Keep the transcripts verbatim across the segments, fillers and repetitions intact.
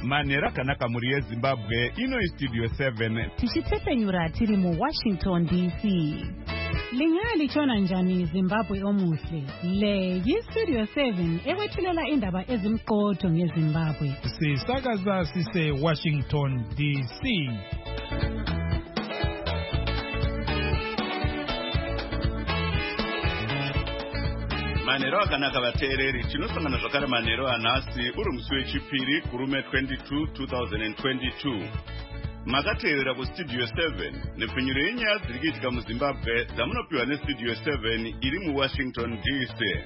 Manera kanaka muri yeZimbabwe ino istudio seven. Tichitepenyura tiri mu Washington D C. Lingali chona njani Zimbabwe omuhle. Le yistudio seven ewethulela indaba ezimqotho ngeZimbabwe. Sisakaza sise Washington D C. Manero akanaka vateereri tinosangana zvakare manero anhasi uri musi wechipiri kurume twenty-two two thousand twenty-two. Makateerera kustudio seven nepfunyiro yenyaya dziri kuitika muZimbabwe dzamunopiwa nestudio seven iri muWashington D C.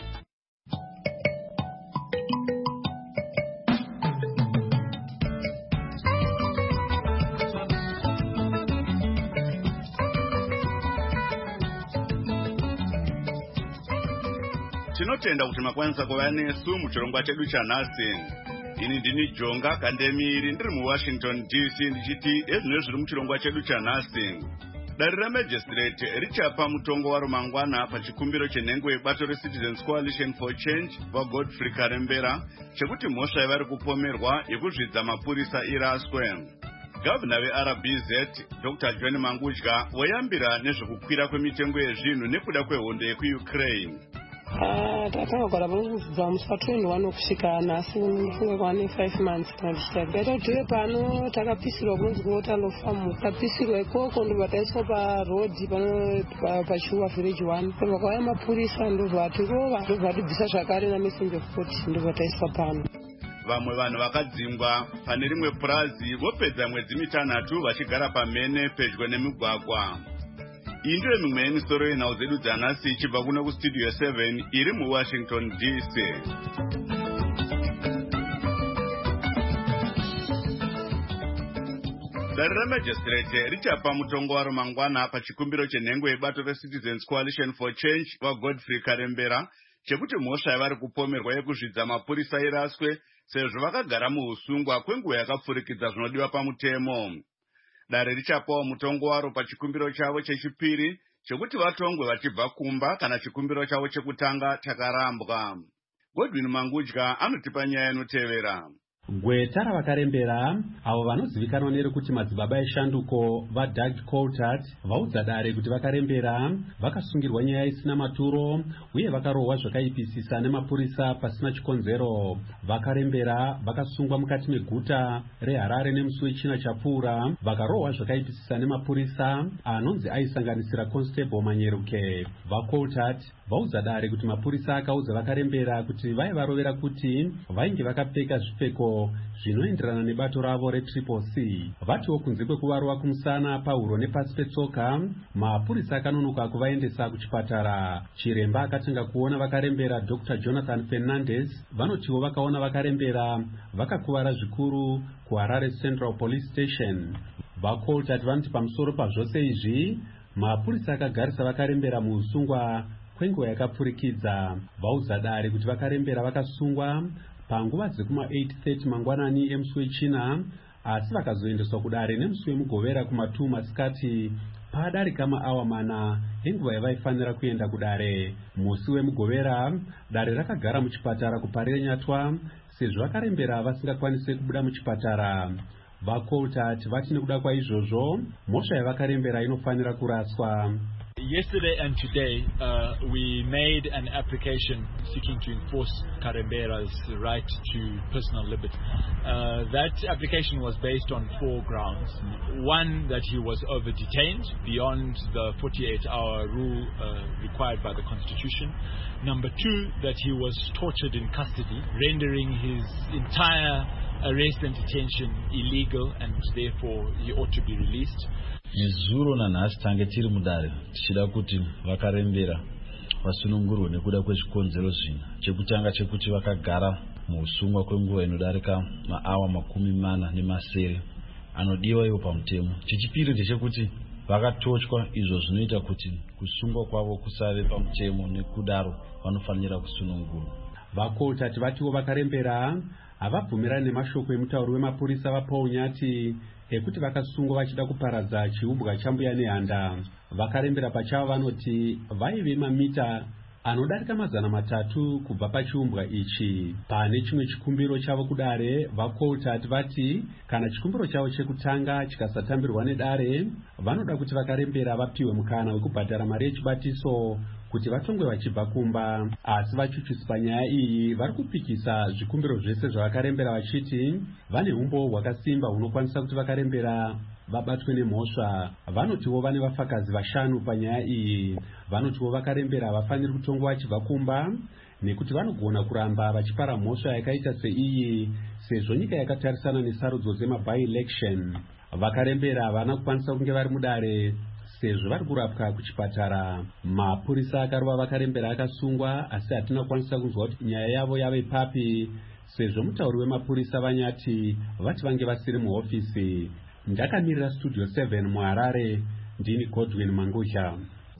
Tinotenda kuti makwanisa kuva nesu muchirongwa chedu chanhasi. Ini ndini Jonga Kandemiri ndiri muWashington D C ndichiti ezvino zviri muchirongwa chedu chanhasi. Dare reMagistrate richapa mutongo waro mangwana pachikumbiro chenhengo yebato reCitizens Coalition for Change vaGodfrey Karembera chekuti mhosva yavari kupomerwa yekuzvidza mapurisa iraswe. Gavana veR B Z Doctor John Mangudya voyambira nezvekukwira kwemitengo yezvinhu nekuda kwehondo yekuUkraine. Ah, takagara pakuzvidza musi wa-twenty-one kusvika nhasi ndifunga kwane five months kana tichita tiri pano takapisirwa kunonzi kuotalo famu tapisirwa ikoko ndobva taiswa parodhi pano pachiuwa village one ndobva kwauya mapurisa ndobva tirova ndobva tibvisa zvakare namessenger fort ndobva taiswa pano. Vamwe vanhu vakadzingwa pane rimwe purazi vopedza mwedzi mitanhatu vachigara pamhene pedyo nemigwagwa. Iyi ndiyo mimwe yemisoro yenhau dzedu dzanhasi ichibva kuno kustudio seven iri muWashington D C. Dare reMagistrate richapa mutongo waro mangwana pachikumbiro chenhengo yebato reCitizens Coalition for Change vaGodfrey Karembera chekuti mhosva yavari kupomerwa yekuzvidza mapurisa iraswe sezvo vakagara muusungwa kwenguva yakapfurikidza zvinodiwa pamutemo. Dare richapawo mutongo waro pachikumbiro chavo chechipiri chekuti vatongwe vachibva kumba kana chikumbiro chavo chekutanga chakarambwa. Godwin Mangudya anotipa nyaya inotevera. Gweta ravakarembera avo vanozivikanwa nerekuti madzibaba eshanduko vaDoug Coulthard vaudza dare kuti vakarembera vakasungirwa nyaya isina maturo uye vakarohwa zvakaipisisa nemapurisa pasina chikonzero. Vakarembera vakasungwa mukati meguta reHarare nemusi wechina chapfuura vakarohwa zvakaipisisa nemapurisa anonzi aisanganisira Constable Manyeruke. VaCoulthard vaudza dare kuti mapurisa akaudza vakarembera kuti vaivarovera kuti vainge vakapfeka zvipfeko zvinoenderana nebato ravo reTriple C. Vatiwo kunze kwekuvarova kumusana, pahuro nepasi petsoka, mapurisa akanonoka kuvaendesa kuchipatara. Chiremba akatanga kuona vakarembera Doctor Jonathan Fernandez vanotiwo vakaona vakarembera vakakuvara zvikuru kuHarare Central Police Station. VaCoulthard vanoti pamusoro pazvose izvi mapurisa akagarisa vakarembera muusungwa kwenguva yakapfurikidza. Vaudza dare kuti vakarembera vakasungwa panguva dzekuma eight thirty mangwanani emusi wechina asi vakazoendeswa kudare nemusi wemugovera kuma two masikati padarika maawa mana enguva yavaifanira kuenda kudare. Musi wemugovera dare rakagara muchipatara kuParirenyatwa sezvo vakarembera vasingakwanise kubuda muchipatara. VaCoulthard vati nekuda kwaizvozvo mhosva yavakarembera inofanira kuraswa. Yesterday and today, uh, we made an application seeking to enforce Karembera's right to personal liberty. Uh, that application was based on four grounds. One, that he was over-detained beyond the forty-eight hour rule uh, required by the Constitution. Number two, that he was tortured in custody, rendering his entire arrest and detention illegal, and therefore he ought to be released. Nezuro na nhasi tange tiri mudare tichida kuti vakarembera vasunungurwe nekuda kwezvikonzero zvina. Chekutanga chekuti vakagara muusungwa kwenguva inodarika maawa makumi mana nemasere anodiwa iwo pamutemo. Chechipiri ndechekuti vakatochwa, izvo zvinoita kuti kusungwa kwavo kusave pamutemo nekudaro vanofanira kusunungurwa. VaCoulthard vatiwo vakarembera havabvumirani nemashoko emutauri wemapurisa vaPaul Nyati ekuti vakasungwa vachida kuparadza chiubwa chambuya nehanda. Vakarembera pachavo vanoti vaive mamita anodarika mazana matatu kubva pachiumbwa ichi. Pane chimwe chikumbiro chavo kudare, vaCoulthard vati kana chikumbiro chavo chekutanga chikasatambirwa nedare, vanoda kuti vakarembera vapiwe mukana wekubhadhara mari yechibatiso kuti vatongwe vachibva kumba. Asi vachuchisi panyaya iyi vari kupikisa zvikumbiro zvese zvavakarembera vachiti vane umbo hwakasimba hunokwanisa kuti vakarembera vabatwe nemhosva. Vanotiwo vane vafakazi vashanu panyaya iyi. Vanotiwo vakarembera vafaniri kutongwa vachibva kumba nekuti vanogona kuramba vachipara mhosva yakaita seiyi sezvo nyika yakatarisana nesarudzo dzema-by-election. Vakarembera havana kukwanisa kunge vari mudare sezvo vari kurapwa kuchipatara. Mapurisa akarova vakarembera akasungwa, asi hatina kukwanisa kunzwa kuti nyaya yavo yave papi sezvo mutauri wemapurisa vanyati vati vange vasiri muhofisi. Ndakamirira Studio seven muHarare, ndini Godwin Mangusha.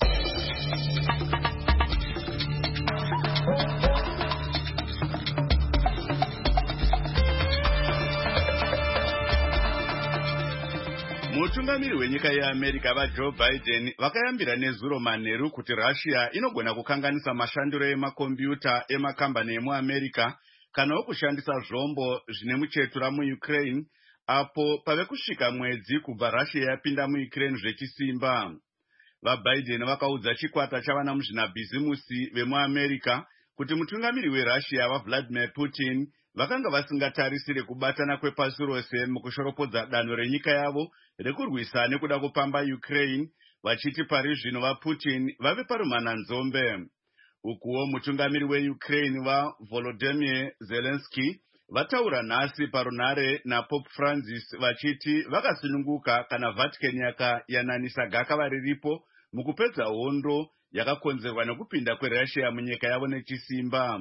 Mutungamiri wenyika yeAmerica vaJoe Biden vakayambira nezuro manheru kuti Russia inogona kukanganisa mashandiro emakombiyuta emakambani emuAmerica kanawo kushandisa zvombo zvine muchetura muUkraine apo pave kusvika mwedzi kubva Russia yapinda muUkraine zvechisimba. VaBiden vakaudza chikwata chavana muzvinabhizimusi vemuAmerica kuti mutungamiri weRussia vaVladimir Putin vakanga vasingatarisire kubatana kwepasi rose mukushoropodza danho renyika yavo rekurwisa nekuda kupamba Ukraine, vachiti pari zvino vaPutin vave parumananzombe. Ukuwo mutungamiri weUkraine vaVolodymyr Zelensky vataura nhasi parunare naPope Francis vachiti vakasununguka kana Vatican yakayananisa gaka variripo mukupedza hondo yakakonzerwa nekupinda kweRussia munyika yavo nechisimba.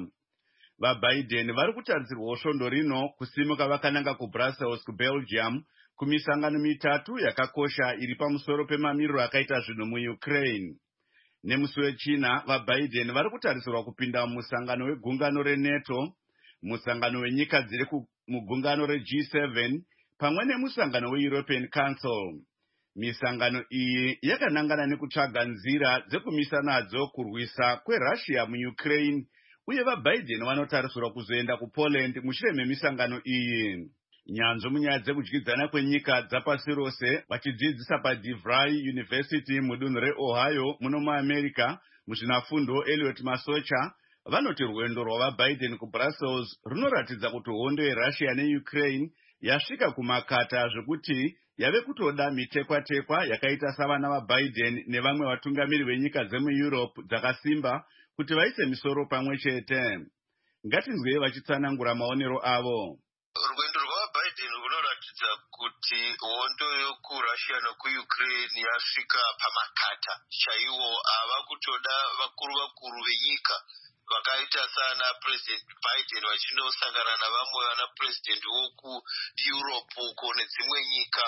VaBiden vari kutarisirwawo svondo rino kusimuka vakananga kuBrussels kuBelgium kumisangano mitatu yakakosha iri pamusoro pemamiriro akaita zvinhu muUkraine. Nemusi wechina, vaBiden vari kutarisirwa kupinda musangano wegungano reNATO, musangano wenyika dziri mugungano reG seven pamwe nemusangano weEuropean Council. Misangano iyi yakanangana nekutsvaga nzira dzekumisa nadzo kurwisa kweRussia muUkraine, uye vaBiden vanotarisirwa kuzoenda kuPoland mushure memisangano iyi. Nyanzvi munyaya dzekudyidzana kwenyika dzapasi rose vachidzidzisa paDeVry University mudunhu reOhio muno muAmerica muzvinafundo Elliot Masocha vanoti rwendo rwavaBiden kuBrussels runoratidza kuti hondo yeRussia neUkraine yasvika kumakata zvekuti yave kutoda mitekwa-tekwa yakaita savana vaBiden nevamwe vatungamiri venyika dzemuEurope dzakasimba kuti vaise misoro pamwe chete. Ngatinzwei vachitsanangura maonero avo. Rwendo rwavaBiden runoratidza kuti hondo yokuRussia nokuUkraine yasvika pamakata chaiwo. Ava kutoda vakuru vakuru venyika vakaita sana President Biden vachinosangana navamwe vana president wokuEurope uko nedzimwe nyika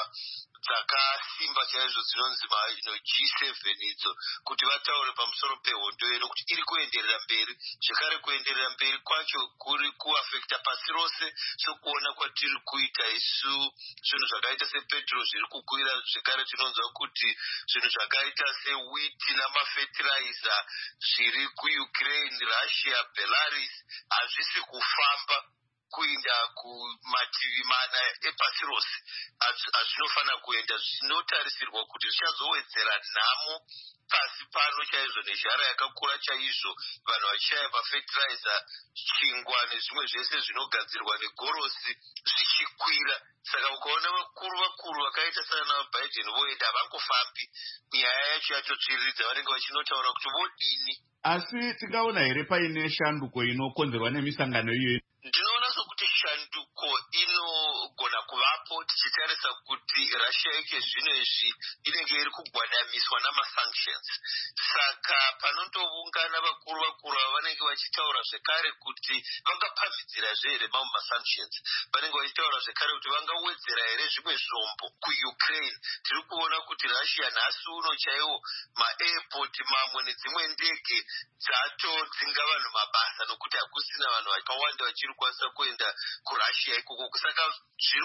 dzakasimba chaizvo dzinonzi G seven idzo kuti vataure pamusoro pehondo iyo nokuti iri kuenderera mberi. Zvekare kuenderera mberi kwacho kuri kuafekta pasi rose sokuona kwatiri kuita isu zvinhu zvakaita sepetrol zviri kukwira. Zvekare tinonzwa kuti zvinhu zvakaita sewiti namafertilizer zviri kuUkraine, Russia, Belarus hazvisi kufamba kuinda kumativi mana epasi rose. Hazvinofanira kuenda. Zvinotarisirwa kuti zvichazowedzera nhamo pasi pano chaizvo nezhara yakakura chaizvo, vanhu vachishaya mafertilizer, chingwa nezvimwe zvese zvinogadzirwa negorosi zvichikwira. Saka ukaona vakuru vakuru vakaita sana vaBiden voenda havangofambi, nyaya yacho yatotsviriridza, vanenge vachinotaura kuti vodini. Asi tingaona here paine shanduko inokonzerwa nemisangano iyoyi? Ndinoona sokuti shanduko inogona kuvapo tichitarisa kuti Russia yake zvino izvi inenge iri kugwadamiswa namasanctions. Saka panondoungana vakuru vakuru vanenge vachitaura zvekare kuti vangapamhidzira here mamwe masanctions. Vanenge vachitaura zvekare kuti vangawedzera here zvimwe zvombo kuUkraine. Tiri kuona kuti Russia nhasi uno chaiwo maairport mamwe nedzimwe ndege dzatodzinga vanhu mabasa nokuti hakusina vanhu vakawanda vachiri kwanisa kuenda kuRussia ikoko. Saka zviri kubuda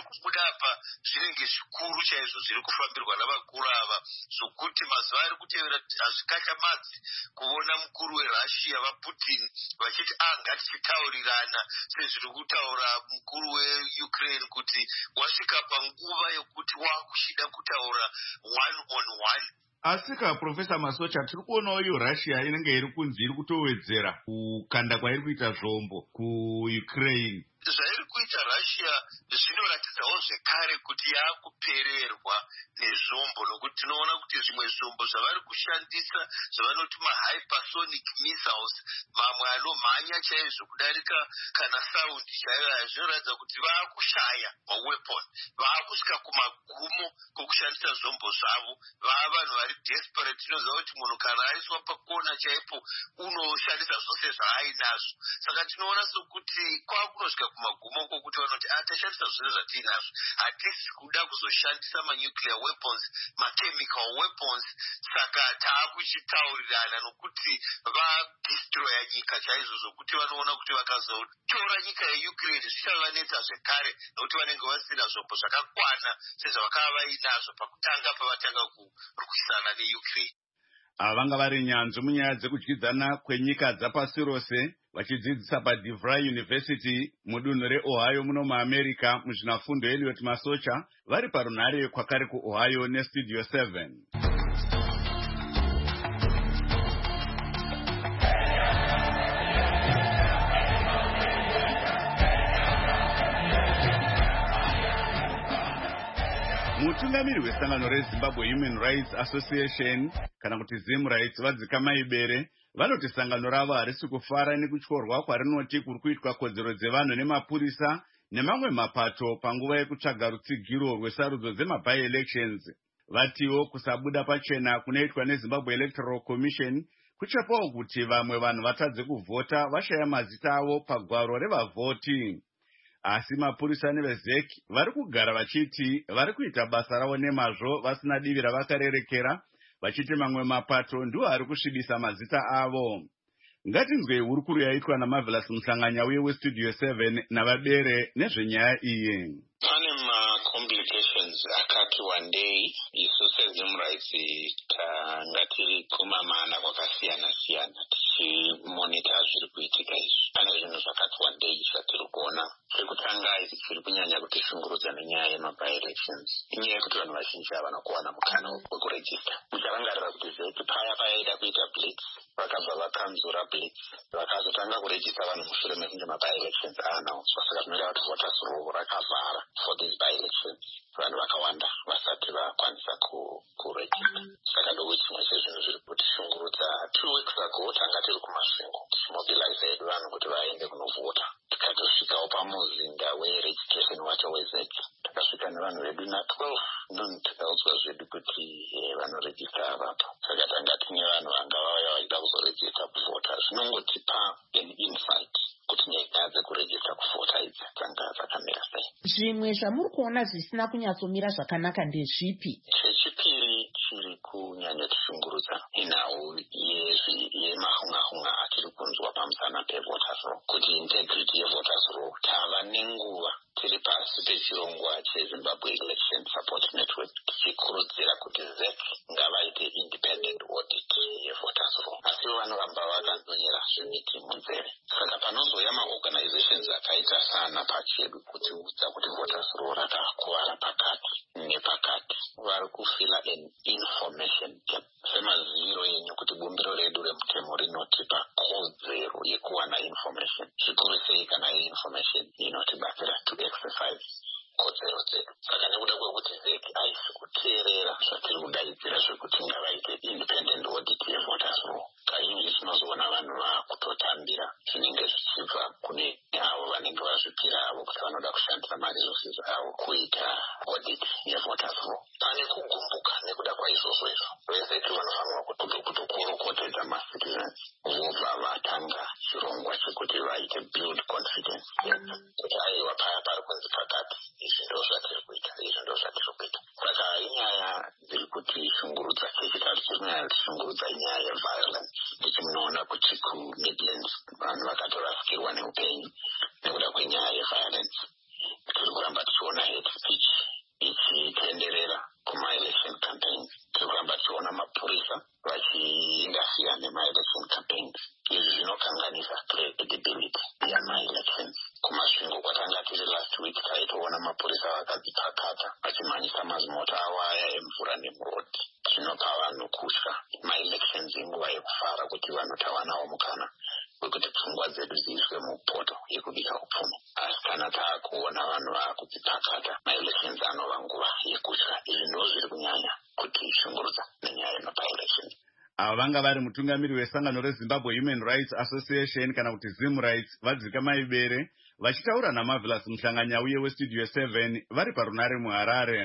apa zvinenge zvikuru chaizvo zviri kufambirwa navakuru ava zvokuti mazuva ari kutevera hazvikachamadzi kuona mukuru werussia vaputin vachiti anga tichitaurirana sezviri kutaura mukuru weukraine kuti wasvika panguva yokuti wakuchida kutaura one on one. Asika Professor Masocha, tiri kuonawo iyo Russia inenge iri kunzi iri kutowedzera kukanda kwairi kuita zvombo kuUkraine. Zvairi kuita Russia zvinoratidzawo zvekare kuti yakupererwa nezvombo, nokuti tinoona kuti zvimwe zvombo zvavari kushandisa zvavanoti mahypersonic missiles, mamwe anomhanya chaizvo kudarika kana saundi chaiyo, zvinoratidza kuti vaakushaya maweapon, vaakusvika kumagumo kokushandisa zvombo zvavo, vaa vanhu vari desperate. Tinoziva kuti munhu kana aiswa pakona chaipo unoshandisa zvose zvaainazvo, saka tinoona sokuti kwakunosvika kumagumo kokuti vanoti atashandisa zvose zvatiinazvo, hatisi kuda kuzoshandisa manuclear weapons, machemical weapons, saka taakuchitaurirana nokuti vadestroya nyika chaizvo zvokuti vanoona kuti vakazotora nyika yeukraine zvichavanetsa zvekare, nokuti vanenge vasina zvombo zvakakwana sezvavakava vainazvo pakutanga pavatanga kurwisana neukraine. Vanga vari nyanzvi munyaya dzekudyidzana kwenyika dzapasi rose vachidzidzisa paDeVry University mudunhu reOhio muno muAmerica muzvinafundo Elliot Masocha vari parunhare kwakare kuOhio neStudio seven. Mutungamiri wesangano reZimbabwe Human Rights Association kana kuti Zim Rights vadzika maibere vanoti sangano ravo harisi kufara nekutyorwa kwarinoti kuri kuitwa kodzero dzevanhu nemapurisa nemamwe mapato panguva yekutsvaga rutsigiro rwesarudzo dzema-by-elections. Vatiwo kusabuda pachena kunoitwa neZimbabwe Electoral Commission kuchapawo kuti vamwe vanhu vatadze kuvhota vashaya mazita avo pagwaro revavhoti. Asi mapurisa nevezek vari kugara vachiti vari kuita basa ravo nemazvo vasina divi ravakarerekera, vachiti mamwe mapato ndiwo ari kusvibisa mazita avo. Ngatinzwe hurukuru yaitwa naMarvelous Muhlanganya uye weStudio seven navabere nezvenyaya iyi. Pane ma-complications akati wandei isu seZim Rights tanga tiri kumamana kwakasiyana-siyana tichimonita zviri kuitika izvi. Pane zvinhu zvakati wandei zvatiri kuona. Chekutanga zviri kunyanya kutishungurudza nenyaya yema-by-elections. Inyaya yekuti vanhu vazhinji havana kuwana mukana wekurejista. Mucharangarira kuti zeti paya payaida kuita blitz, vakabva vakanzura blitz, vakazotanga kurejista vanhu mushure mekunge ma-by-elections aanauswa. Saka zvinoita kuti voters roll rakavhara for these by-elections. Vanhu vakawanda vasati vakwanisa kurejista. Saka ndo chimwe chezvinhu zviri kutishungurudza. Two weeks ago tanga tiri kumasvingo tichimobilize hedu vanhu kuti vaende kunovhota. Tikatosvikawo pamuzinda weregistration wacho wezet, takasvika nevanhu vedu na12 non tikaudza zvedu kuti vanorejista avapo. Saka tanga tine vanhu vanga vauya vachida kuzorejista kuvhota. Zvinongotipa an insight kuti nyaya dzekurejista kuvhota idzi dzanga dzakamira sei. Zvimwe zvamuri kuona zvisina kunyatsomira zvakanaka ndezvipi? Chechipiri chiri kunyanya kushungurudza inhau yemahunga-hunga atiri kunzwa pamusana pevoters roll, kuti integrity yevoters roll tava nenguva tiri pasi pechirongwa cheZimbabwe Election Support Network tichikurudzira kuti Z E C ngavaite independent audit yevoters roll, asi vanoramba vakandonyera zvimiti munzeve. Saka panozouya maorganizations akaita sana pachedu kutiudza kuti voters roll rakakuvara pakati nepakati, vari kufila an information gap. Semaziviro yenyu kuti bumbiro redu remutemo rinotipa kodzero yekuwana information, zvikuru sei kana information inotibatsira to exercise kodzero dzedu. Saka nekuda kwekuti Z E C haisi kuteerera zvatiri kudaidzira zvekuti ngavaite independent audit yevoters roll, kazhinji tinozoona vanhu vakutotambira zvinenge zvichibva kune avo vanenge vazvipira avo kuti vanoda kushandisa maresources avo kuita audit yevoters roll. Pane kugumbuka nekuda kwaizvozvo izvo. Z E C vanofanira kutokurukotedza macitizens vobva vatanga chirongwa chekuti vaite build confidence kuti aiwa paya pari kunzi pakati, izvi ndo zvatiri kuita, izvi ndo zvatiri kuita. Saka inyaya dziri kutishungurudza. Chechitatu chiri kunyanya kutishungurudza inyaya yeviolence. Ndichi munoona kuti kuMidlands vanhu vakatorasikirwa neupenyu nekuda kwenyaya yeviolence. tiri kuramba tichiona hate speech ichitenderera kuma-election campaigns. Tiri kuramba tichiona mapurisa vachiindasiya nema-election campaigns. Izvi zvinokanganisa credibility yama-elections. Kumasvingo kwatanga tiri last week taitoona mapurisa vakadzipakata vachimhanyisa mazimota avo aya emvura nemurodhi. Zvinopa vanhu kutya ma-elections inguva yekufara kuti vanhu tava nawo mukana wekuti pfungwa dzedu dziiswe mupoto yekubika upfumi. Asi kana taakuona vanhu vaakudzipakata ma-elections anova nguva yekutya. Izvi ndo zviri kunyanya kuti shungurudza nenyaya yemapa-elections. Ava vanga vari mutungamiri wesangano reZimbabwe Human Rights Association kana kuti Zim Rights vadzika maibere vachitaura naMarvelous Muhlanganyauye weStudio seven vari parunare muHarare.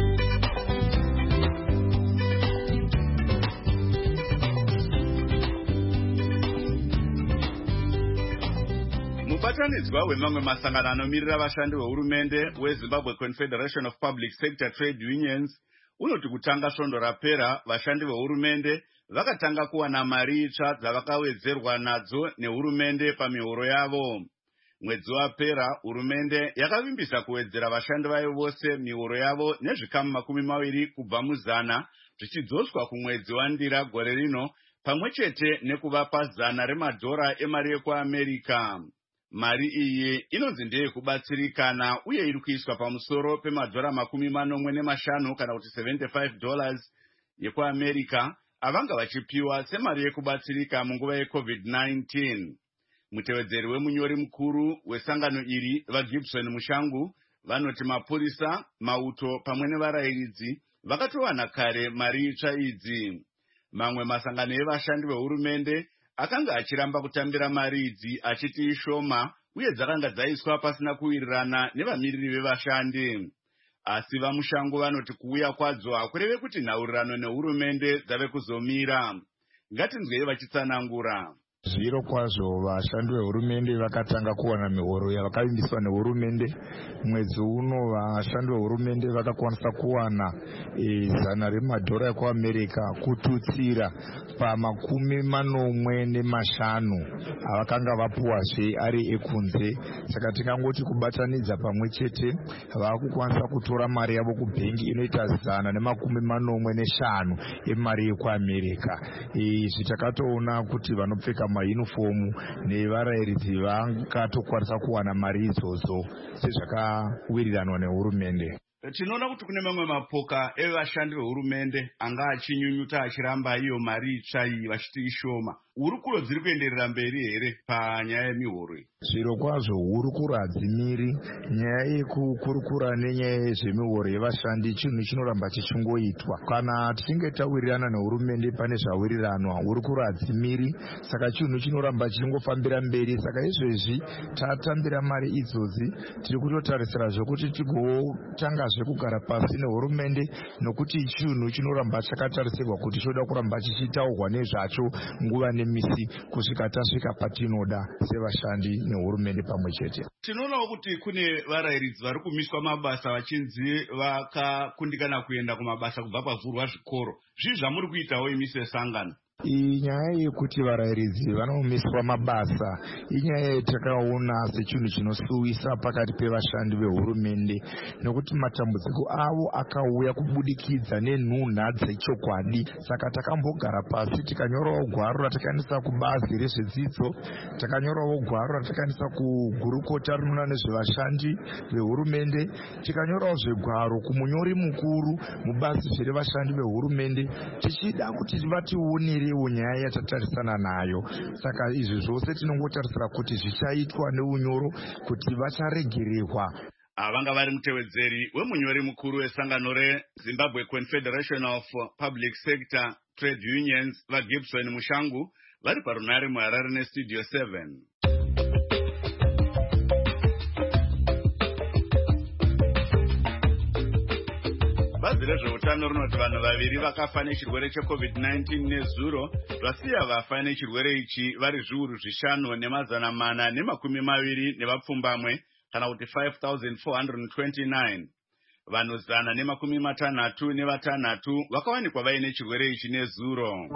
Mubatanidzwa wemamwe masangano anomirira vashandi vehurumende weZimbabwe Confederation of Public Sector Trade Unions unoti kutanga svondo rapera vashandi vehurumende vakatanga kuwana mari itsva dzavakawedzerwa nadzo nehurumende pamihoro yavo. Mwedzi wapera hurumende yakavimbisa kuwedzera vashandi vayo vose mihoro yavo nezvikamu makumi maviri kubva muzana zvichidzoswa kumwedzi wandira gore rino pamwechete nekuvapa zana remadhora emari yekuAmerika. Mari iyi inonzi ndeye kubatsirikana uye iri kuiswa pamusoro pemadhora makumi manomwe nemashanu kana kuti seventy-five dollars yekuAmerika avanga vachipiwa semari yekubatsirika munguva yecovid nineteen. Mutevedzeri wemunyori mukuru wesangano iri vaGibson Mushangu vanoti mapurisa, mauto pamwe nevarayiridzi vakatowana kare mari itsva idzi. Mamwe masangano evashandi vehurumende akanga achiramba kutambira mari idzi achiti ishoma uye dzakanga dzaiswa pasina kuwirirana nevamiriri vevashandi. Asi vaMushangu vanoti kuuya kwadzo hakureve kuti nhaurirano nehurumende dzave kuzomira. Ngatinzwei vachitsanangura. Zviro kwazvo vashandi vehurumende vakatanga kuwana mihoro yavakavimbiswa nehurumende. Mwedzi uno vashandi vehurumende vakakwanisa kuwana e, zana remadhora ekuAmerika kututsira pamakumi manomwe nemashanu avakanga vapuwazve ari ekunze. Saka tikangoti kubatanidza pamwe chete vakukwanisa kutora mari yavo kubhengi inoita zana nemakumi manomwe neshanu emari yekuAmerika. Izvi takatoona kuti vanopfeka maunifomu nevarayiridzi vakatokwanisa kuwana mari idzodzo sezvakawiriranwa nehurumende. Tinoona kuti kune mamwe mapoka evashandi vehurumende anga achinyunyuta achiramba iyo mari itsva iyi vachiti ishoma. Hurukuro dziri kuenderera mberi here panyaya yemihoro iyi? Zviro kwazvo hurukuro hadzimiri. Nyaya yekukurukura nenyaya yezvemihoro yevashandi chinhu chinoramba chichingoitwa. Kana tichinge tawirirana nehurumende pane zvawiriranwa, hurukuro hadzimiri, saka chinhu chinoramba chichingofambira mberi. Saka izvezvi tatambira mari idzodzi tiri kutotarisira zvekuti tigotangazve kugara pasi nehurumende, nokuti chinhu chinoramba chakatarisirwa kuti choda kuramba chichitaurwa nezvacho nguva nemisi kusvika tasvika patinoda sevashandi nehurumende pamwe chete. Tinoonawo kuti kune varayiridzi vari kumiswa mabasa vachinzi vakakundikana kuenda kumabasa kubva pavhurwa zvikoro. Zvii zvamuri kuitawo imi sesangano? Inyaya yekuti varayiridzi vanomiswa mabasa inyaya yatakaona sechinhu chinosuwisa pakati pevashandi vehurumende, nokuti matambudziko avo akauya kubudikidza nenhunha dzechokwadi. Saka takambogara pasi tikanyorawo gwaro ratakaendesa kubazi rezvedzidzo, takanyorawo gwaro ratakaendesa kugurukota rinoona nezvevashandi vehurumende, tikanyorawo zvegwaro kumunyori mukuru mubazi zverevashandi vehurumende, tichida kuti vatiwonere nyaya yatatarisana nayo. Saka izvi zvose tinongotarisira kuti zvichaitwa neunyoro kuti vacharegererwa. Avanga vari mutevedzeri wemunyori mukuru wesangano reZimbabwe Confederation of Public Sector Trade Unions vaGibson Mushangu vari parunare muHarare neStudio seven. Bazi rezveutano rinoti vanhu vaviri vakafa nechirwere checovid nineteen nezuro, zvasiya vafa nechirwere ichi vari zviuru zvishanu nemazana mana nemakumi maviri nevapfumbamwe kana kuti five thousand four hundred twenty-nine. Vanhu zana nemakumi matanhatu nevatanhatu vakawanikwa vaine chirwere ichi nezuro.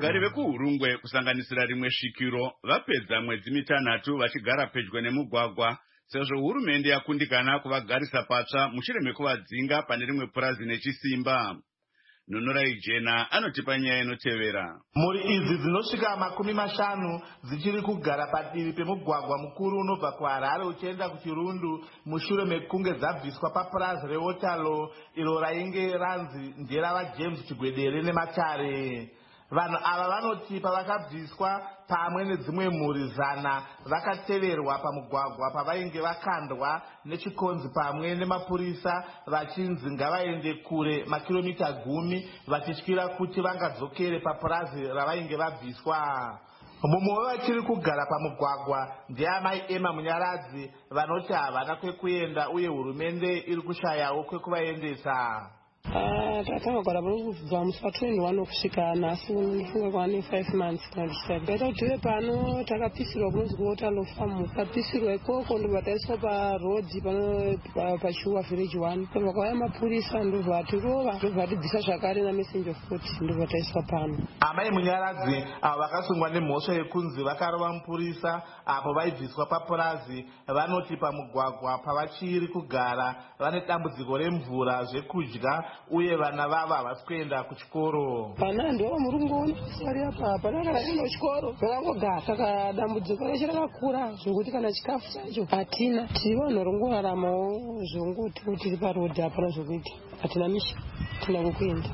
vagari vekuhurungwe kusanganisira rimwe svikiro vapedza mwedzi mitanhatu vachigara pedyo nemugwagwa sezvo hurumende yakundikana kuvagarisa patsva mushure mekuvadzinga pane rimwe purazi nechisimba. Nunurai Jena anotipa nyaya inotevera. Mhuri idzi dzinosvika makumi mashanu dzichiri kugara padivi pemugwagwa mukuru unobva kuHarare uchienda kuChirundu mushure mekunge dzabviswa papurazi reWaterloo iro rainge ranzi nderavaJames Chigwedere nematare. Vanhu ava vanoti pavakabviswa pamwe nedzimwe mhuri zana vakateverwa pamugwagwa pavainge vakandwa nechikonzi pamwe nemapurisa vachinzi ngavaende kure makiromita gumi vachityira kuti vangadzokere papurazi ravainge vabviswa. Mumwe vachiri kugara pamugwagwa ndiamai Emma Munyaradzi vanoti havana kwekuenda uye hurumende iri kushayawo kwekuvaendesa. Takagara kubva musi wa kusvika nhasi ndifunga kwane five months kana ndichibeta kuti tiri pano takapisirwa kunonzi kuWaterloo farm. Tapisirwa ikoko ndobva taiswa parodhi pano paChiuwa village one. Vakauya mapurisa ndobva tirova ndobva tibvisa zvakare naMessenger Fort ndobva taiswa pano. Amai Munyaradzi avo vakasungwa nemhosva yekunzi vakarova mupurisa apo vaibviswa papurazi vanoti pamugwagwa pavachiri kugara vane dambudziko remvura, zvekudya uye vana vava havasi kuenda kuchikoro. Pana ndo murungu sari apa pana kana ino chikoro vakangogara saka dambudziko reshe rakakura zvokuti kana chikafu chacho hatina. Tiri vanhu rongoraramawo zvonguti tiri parodhi hapana zvokuita hatina misha tina kukuenda.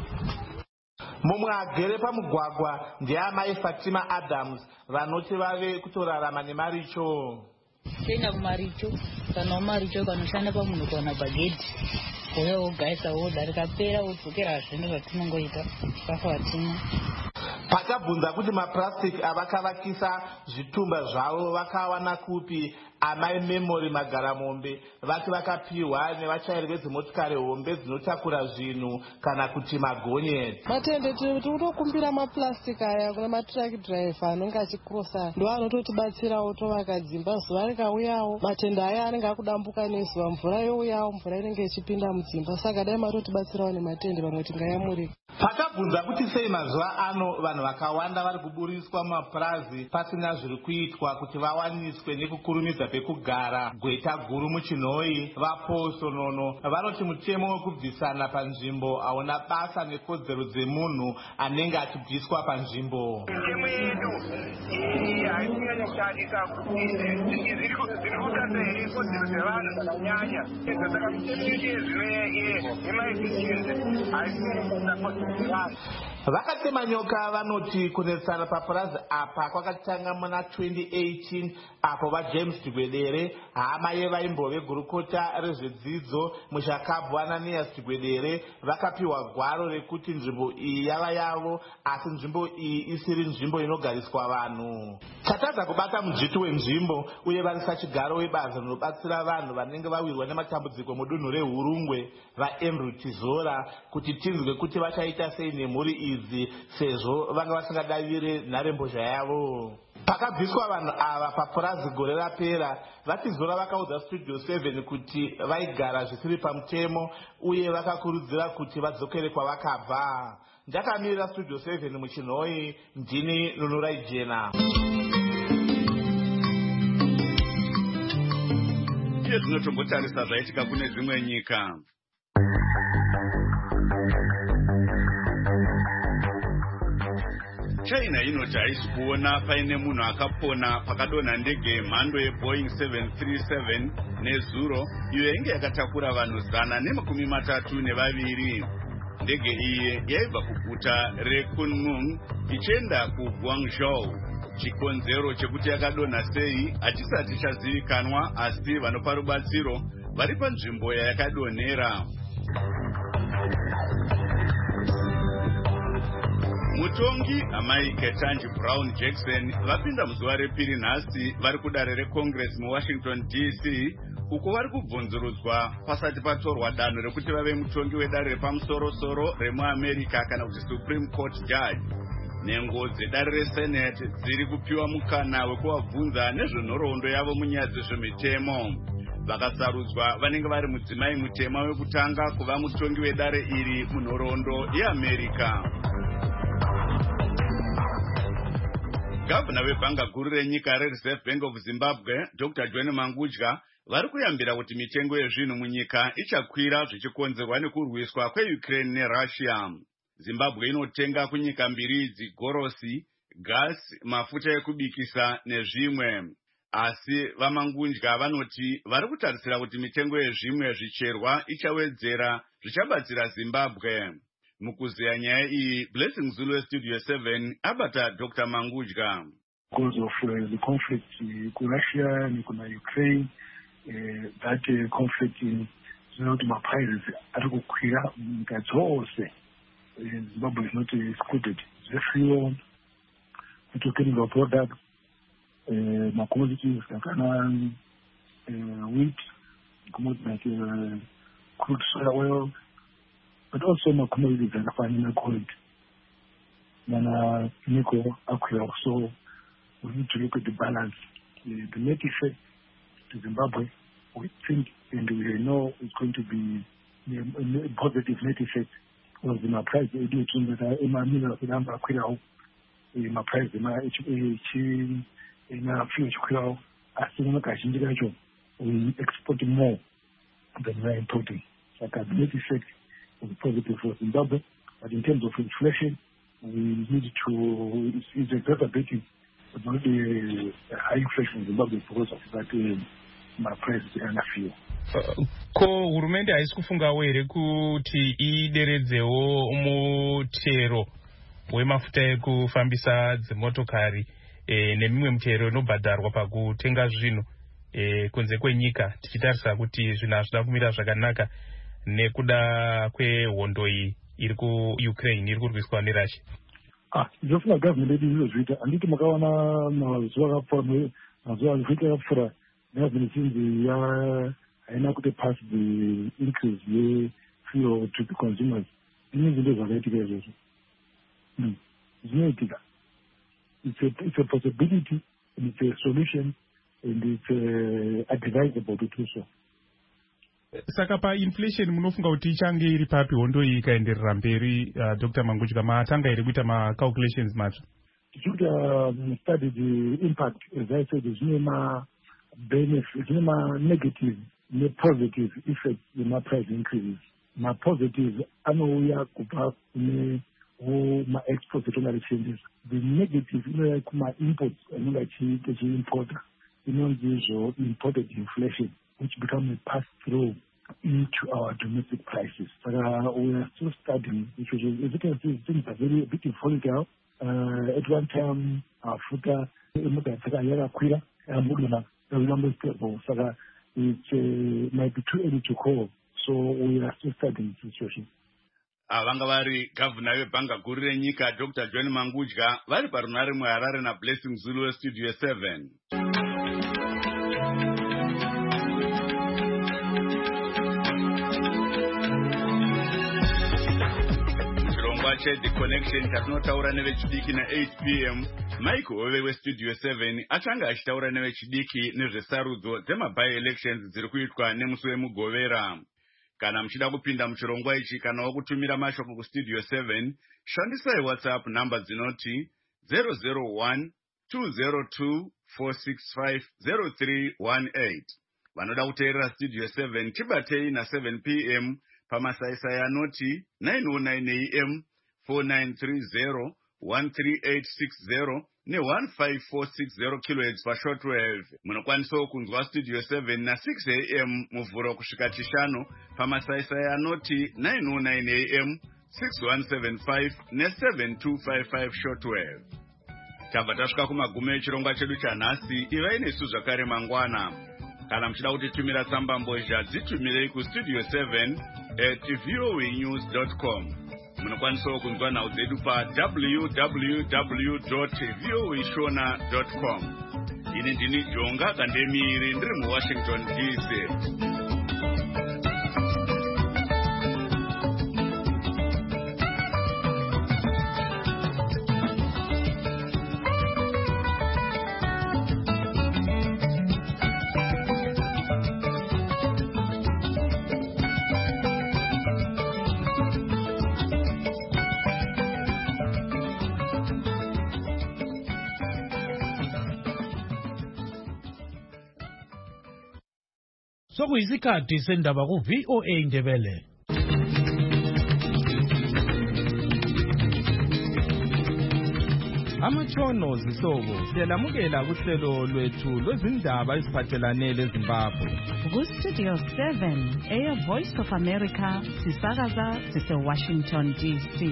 Mumwe agere pamugwagwa ndiamai Fatima Adams vanoti vave kutorarama nemaricho. Kuenda kumaricho kana maricho kanoshanda pamunhu kana bagedhi uye wogaisa wodarika pera wodzokera zvino zvatinongoita basa vatina. Pakabvunza kuti mapurasitiki avakavakisa zvitumba zvavo vakawana kupi, amai Memory Magaramombe vati vakapiwa nevachairi vedzimotikari hombe dzinotakura zvinhu kana kuti magonyeti. Matende tiri kutokumbira mapurasitiki aya kuna matiraki dhiraivha anenge achikrosa ndo anototibatsirawo tovaka dzimba zuva rikauyawo matende aya anenge akudambuka nezuva mvura youyawo mvura inenge ichipinda mudzimba saka dai matotibatsirawo nematende pamwe tingayamurika. Pakabvunza kuti sei mazuva ano vanhu vakawanda vari kuburiswa mumapurazi pasina zviri kuitwa kuti vawaniswe nekukurumidza pekugara. Gweta guru muChinhoi vaPosonono vanoti mutemo wekubvisana panzvimbo hauna basa nekodzero dzemunhu anenge achibviswa panzvimbo. Mitemo yedu haitinyanyotarika kuti ziri kutadza here kodzero dzevanhu dzakanyanya saka mitemo yedu yezvino haisi Vakatema nyoka vanoti kunetsana papurazi apa kwakatanga muna twenty eighteen apo vaJames Chigwedere hama yevaimbove gurukota rezvedzidzo muShakabvu Ananias Chigwedere vakapiwa gwaro rekuti nzvimbo iyi yava yavo asi nzvimbo iyi isiri nzvimbo inogariswa vanhu. Tatadza kubata mudzviti wenzvimbo uye varisa chigaro webazi rinobatsira vanhu vanenge vawirwa nematambudziko mudunhu reHurungwe vaAndrew Tizora kuti tinzwe kuti vachaita sei nemhuri idzi sezvo vanga vasingadavire nharembozha yavo. Pakabviswa vanhu ava papurazi gore rapera, vaTizora vakaudza Studio seven kuti vaigara zvisiri pamutemo uye vakakurudzira kuti vadzokere kwavakabva. Ndakamirira Studio seven muChinhoi, ndini Nunurai Jena. Iye zvinotombotarisa zvaitika kune dzimwe nyika. China inoti haisi kuona paine munhu akapona pakadonha ndege yemhando yeBoeing seven thirty-seven nezuro iyo yainge yakatakura vanhu zana nemakumi matatu nevaviri. Ndege iyi yaibva kuguta reKunming ichienda kuGuangzhou. Chikonzero chekuti yakadonha sei hachisati chazivikanwa, asi vanopa rubatsiro vari panzvimbo yayakadonhera. Mutongi amai Ketanji Brown Jackson vapinda muzuva repiri nhasi vari kudare reCongress muWashington D C uko vari kubvunzurudzwa pasati patorwa danho rekuti vave mutongi wedare repamusoro-soro remuAmerica kana kuti Supreme Court Judge. Nengo dzedare reSenate dziri kupiwa mukana wekuvabvunza nezvenhoroondo yavo munyaya dzezvemitemo. Vakasarudzwa vanenge vari mudzimai mutema wekutanga kuva mutongi wedare iri munhoroondo yeAmerica. gavana webhanga guru renyika rereserve bank of zimbabwe Doctor John Mangudya vari kuyambira kuti mitengo yezvinhu munyika ichakwira zvichikonzerwa nekurwiswa kweukraine nerussia. Zimbabwe inotenga kunyika mbiri idzi gorosi, gasi, mafuta ekubikisa nezvimwe. Asi vaMangudya vanoti vari kutarisira kuti mitengo yezvimwe zvicherwa ichawedzera zvichabatsira Zimbabwe. Mukuziya nyaya iyi, Blessing Zulu Studio seven abata Doctor Mangudya. Because of uh, the conflict in uh, Russia and in Ukraine, uh, that uh, conflict in my prices are going to also. Zimbabwe is not excluded. The fuel, the chemical products, uh, my commodities like uh, wheat, commodities like uh, crude soya oil, but also my commodities like finding gold, and nickel, aqua. So we need to look at the balance. The, the net effect to Zimbabwe, we think and we know it's going to be a positive net effect. Was in my price, I do think that in my middle of the number of quid in my price, in my H in a few quid, as soon as I can we export more than we're importing. Like a net effect is positive for Zimbabwe, but in terms of inflation, we need to, it's exacerbating, but not the high inflation in Zimbabwe because of that. Uh, my price and a few. Ko hurumende haisi kufungawo here kuti ideredzewo mutero wemafuta ekufambisa dzimotokari e, nemimwe mutero inobhadharwa pakutenga zvinhu e, kunze kwenyika, tichitarisa kuti zvinhu hazvida kumira zvakanaka nekuda kwehondo iyi iri kuUkraine iri kurwiswa neRussia. Ah, ndofunga government yedu izvozviita. Handiti makaona mazuva akapfuura mazuva azvikuita akapfuura government inzi ya haina kuti pass the increase yefuel to the consumers. Inenzi ndo zvakaitika izvozvo. Zvinoitika. It's a, it's a possibility and it's a solution and it's uh, advisable to do so. Saka pa inflation munofunga kuti ichange iri papi hondo iyi ikaenderera mberi, uh, Doctor Mangudya, matanga iri kuita ma calculations macho? Tichikuita um, study the impact, as I said, zvine ma benefit, zvine ma negative ne positive effects yema price increases. Ma positive anouya kubva kune ma exports etonga changes. The negative inouya kuma imports anonga chiimporta. Inonzi izvo imported inflation, which become a pass-through into our domestic prices. But uh, we are still studying, which is, as you can see, things are very a bit volatile. Uh, at one time, our food, stable. So uh, it uh, might be too early to call. So we are still studying the situation. Avanga vari gavana webhanga guru renyika Doctor John Mangudya vari parunare muHarare na Blessing Zulu Studio seven. The connection tatinotaura nevechidiki na eight p m Mike Ove weStudio seven achanga achitaura nevechidiki nezvesarudzo dzemaby elections dziri kuitwa nemusi wemugovera. Kana muchida kupinda muchirongwa ichi kana wakutumira mashoko kuStudio seven, shandisai WhatsApp namba dzinoti zero zero one two zero two four six five zero three one eight. Vanoda kuteerera Studio seven tibatei na seven p m pamasaisai anoti nine oh nine a m four nine three zero one three eight six zero ne one five four six zero kilohertz pa shortwave. Munokwanisawo kunzwa Studio seven na six a m muvhuro kusvika chishanu pamasaisai anoti nine oh nine a m six one seven five ne seven two five five shortwave. Tabva tasvika kumagumo echirongwa chedu chanhasi. Ivai nesu zvakare mangwana. Kana muchida kutitumira tsamba mbozha dzitumirei kustudio seven at voanews dot com. Munokwanisawo kunzwa nhau dzedu pa w w w dot voashona dot com. Ini ndini Jonga Kandemiri ndiri muWashington D C. sokuyisikhathi sendaba ku V O A Ndebele. Amatshono zihlobo siyalamukela kuhlelo lwethu lwezindaba eziphathelane leZimbabwe. Ku Studio seven eya Voice of America sisakaza sise Washington D C.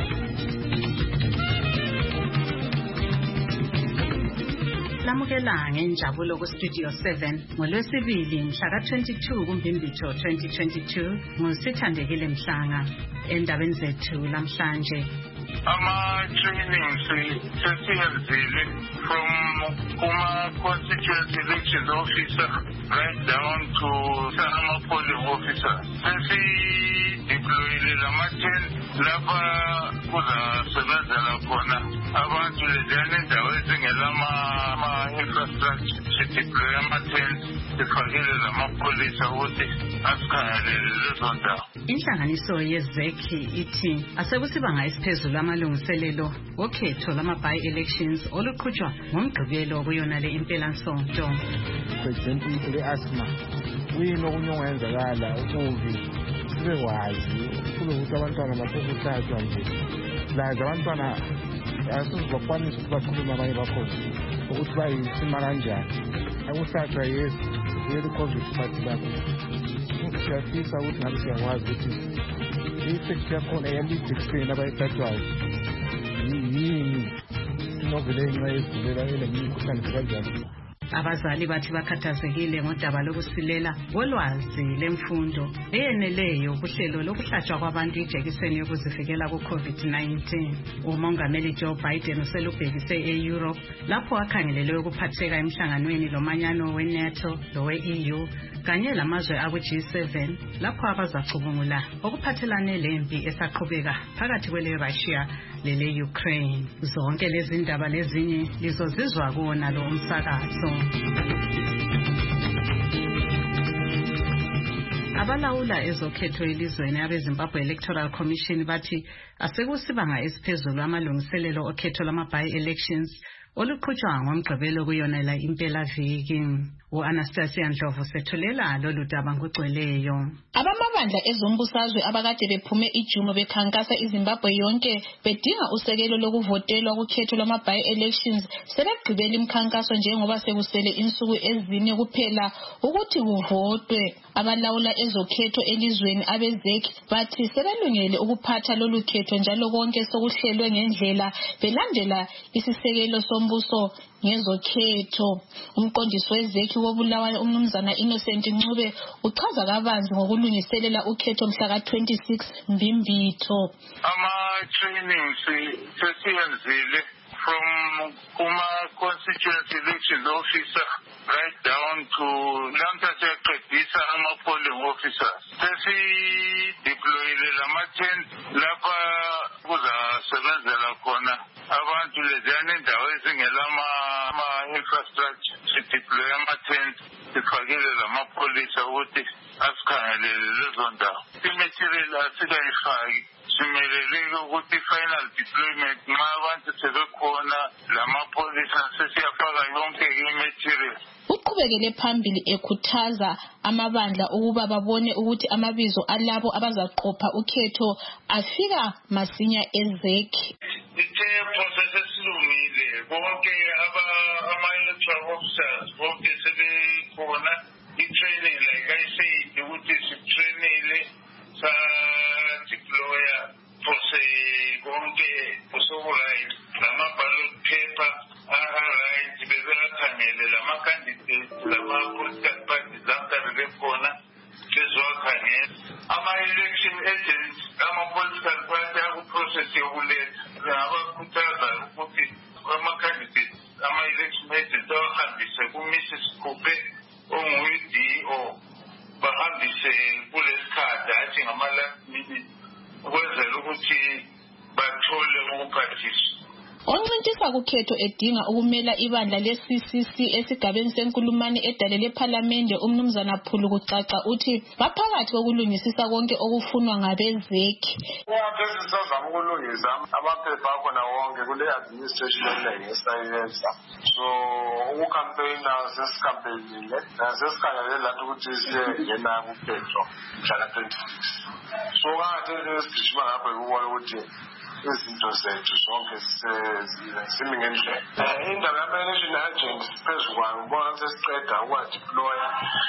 Lamukela ngenjabulo ku Studio seven ngolwesibili mhla ka twenty-two kuMbimbithi twenty twenty-two ngosithandekile Mhlanga endabeni zethu namhlanje. Ama-trainings sesiyenzile from kuma-constituency elections officer right down to ama-polling officer. Sesi-deployile lama-ten lapha kuzasebenzela khona abantu leziyana indawo ezingelama-infrastructure. Sideploye ama-tents, sifakile lamapolisa ukuthi asikhangelele lezo ndawo. Inhlanganiso yezekhi ithi asekusibanga isiphezulu amalungiselelo okhetho lama-by-elections oluqhutshwa ngomgqibelo kuyona le impelasonto. For example, le-asthma kuyini okunye ongenzakala ukuvi sibekwazi kulokuthi abantwana basokuthathwa nje lazi abantwana asizibakwanisa ukuthi bakhulume abanye bakhona ukuthi bayisima kanjani akuhlatshwa yesu uyele i-covid phathi lakho siyafisa ukuthi ngabe siyakwazi ukuthi i-effect yakhona yalidekiseni abayithathwayo yini inovele enxa yezilela eleminye imikhuhlane kanjani. Abazali bathi bakhathazekile ngodaba lokusilela kolwazi lemfundo eyeneleyo kuhlelo lokuhlatshwa kwabantu ijekiseni yokuzivikela ku-COVID nineteen. Umongameli Joe Biden uselubhekise e-Europe lapho akhangelele ukuphatheka emhlanganweni lomanyano we-NATO lowe-E U kanye lamazwe aku-G seven lapho abazacubungula okuphathelane lempi esaqhubeka phakathi kwele Russia lele Ukraine. Zonke lezi ndaba lezinye lizozizwa kuwona lo umsakazo. Abalawula ezokhetho elizweni abeZimbabwe Electoral Commission bathi asekusibanga esiphezulu amalungiselelo okhetho lama-by-elections oluqhutshwa ngomgqibelo kuyona la impelaviki. U-Anastasia Ndlovu sethulela lolu daba ngugcweleyo. Abamabandla ezombusazwe abakade bephume ijumo bekhankasa iZimbabwe yonke bedinga usekelo lokuvotelwa kukhetho lwama-by-elections sebegqibela imikhankaso njengoba sekusele insuku ezine kuphela ukuthi kuvotwe. Abalawula ezokhetho elizweni abezekhi bathi sebelungele ukuphatha lolu khetho njalo konke sokuhlelwe ngendlela belandela isisekelo sombuso ngezokhetho. Umqondisi wezekhi wobulawayo umnumzana Innocent Ncube uchaza kabanzi ngokulungiselela ukhetho mhla ka twenty-six Mbimbitho. Ama-trainings sesiyenzile from kuma-constituency elections officer right down to lamhla siyaqedisa ama-polling officers. Sesi-deployile lama-ten lapha kuzasebenzela khona abantu leziyana indawo ezingelama-infrastructure. Sideploye ama-tent, sifakile lamapolisa ukuthi asikhangelele lezo ndawo. I-material asikayifaki, simeleleke ukuthi i-final deployment nxa abantu sebekhona lamapolisa sesiyafaka yonke i-material. Uqhubekele phambili ekhuthaza amabandla ukuba babone ukuthi amabizo alabo abazaqopha ukhetho afika masinya ezekhi. Ithe process esilungile bonke ama-electoral officers bonke sebekhona i-training like I said ukuthi sitrainile sa-deploya phose konke kusoku-right lama-ballot paper aha-right bebeakhangele lama-candidates lama-political parties after bekhona seziwakhangela. Ama-election agents ama-political party akuprocess yokuletha abakhuthaza ukuthi ama-candidates ama-election agents awahambise ku-Missus Coupe onguyi-D O bahambise kulesikhathi hathi ngama-last minute ukwenzela ukuthi bathole ukuphathiswa. Ucantisa kukhetho edinga ukumela ibandla le-C C C esigabeni senkulumane edalele ephalamende umnumzana Phulu kucaca uthi baphakathi kokulungisisa konke okufunwa ngabezeki. Kungaphezulu sazama ukulungisa amaphepha akhona wonke kule administration eminengi esayenza. So ukucampaigna sesicampaignile nasesikhangele lathi ukuthi siyengena kukhetho mhla twenty-six. So kangathele esigijima ngapha ukubona ukuthi izinto zethu zonke zimi ngendlela. Indaba yama-election agent phezu kwayo ubona sesiqeda ukuwadeploya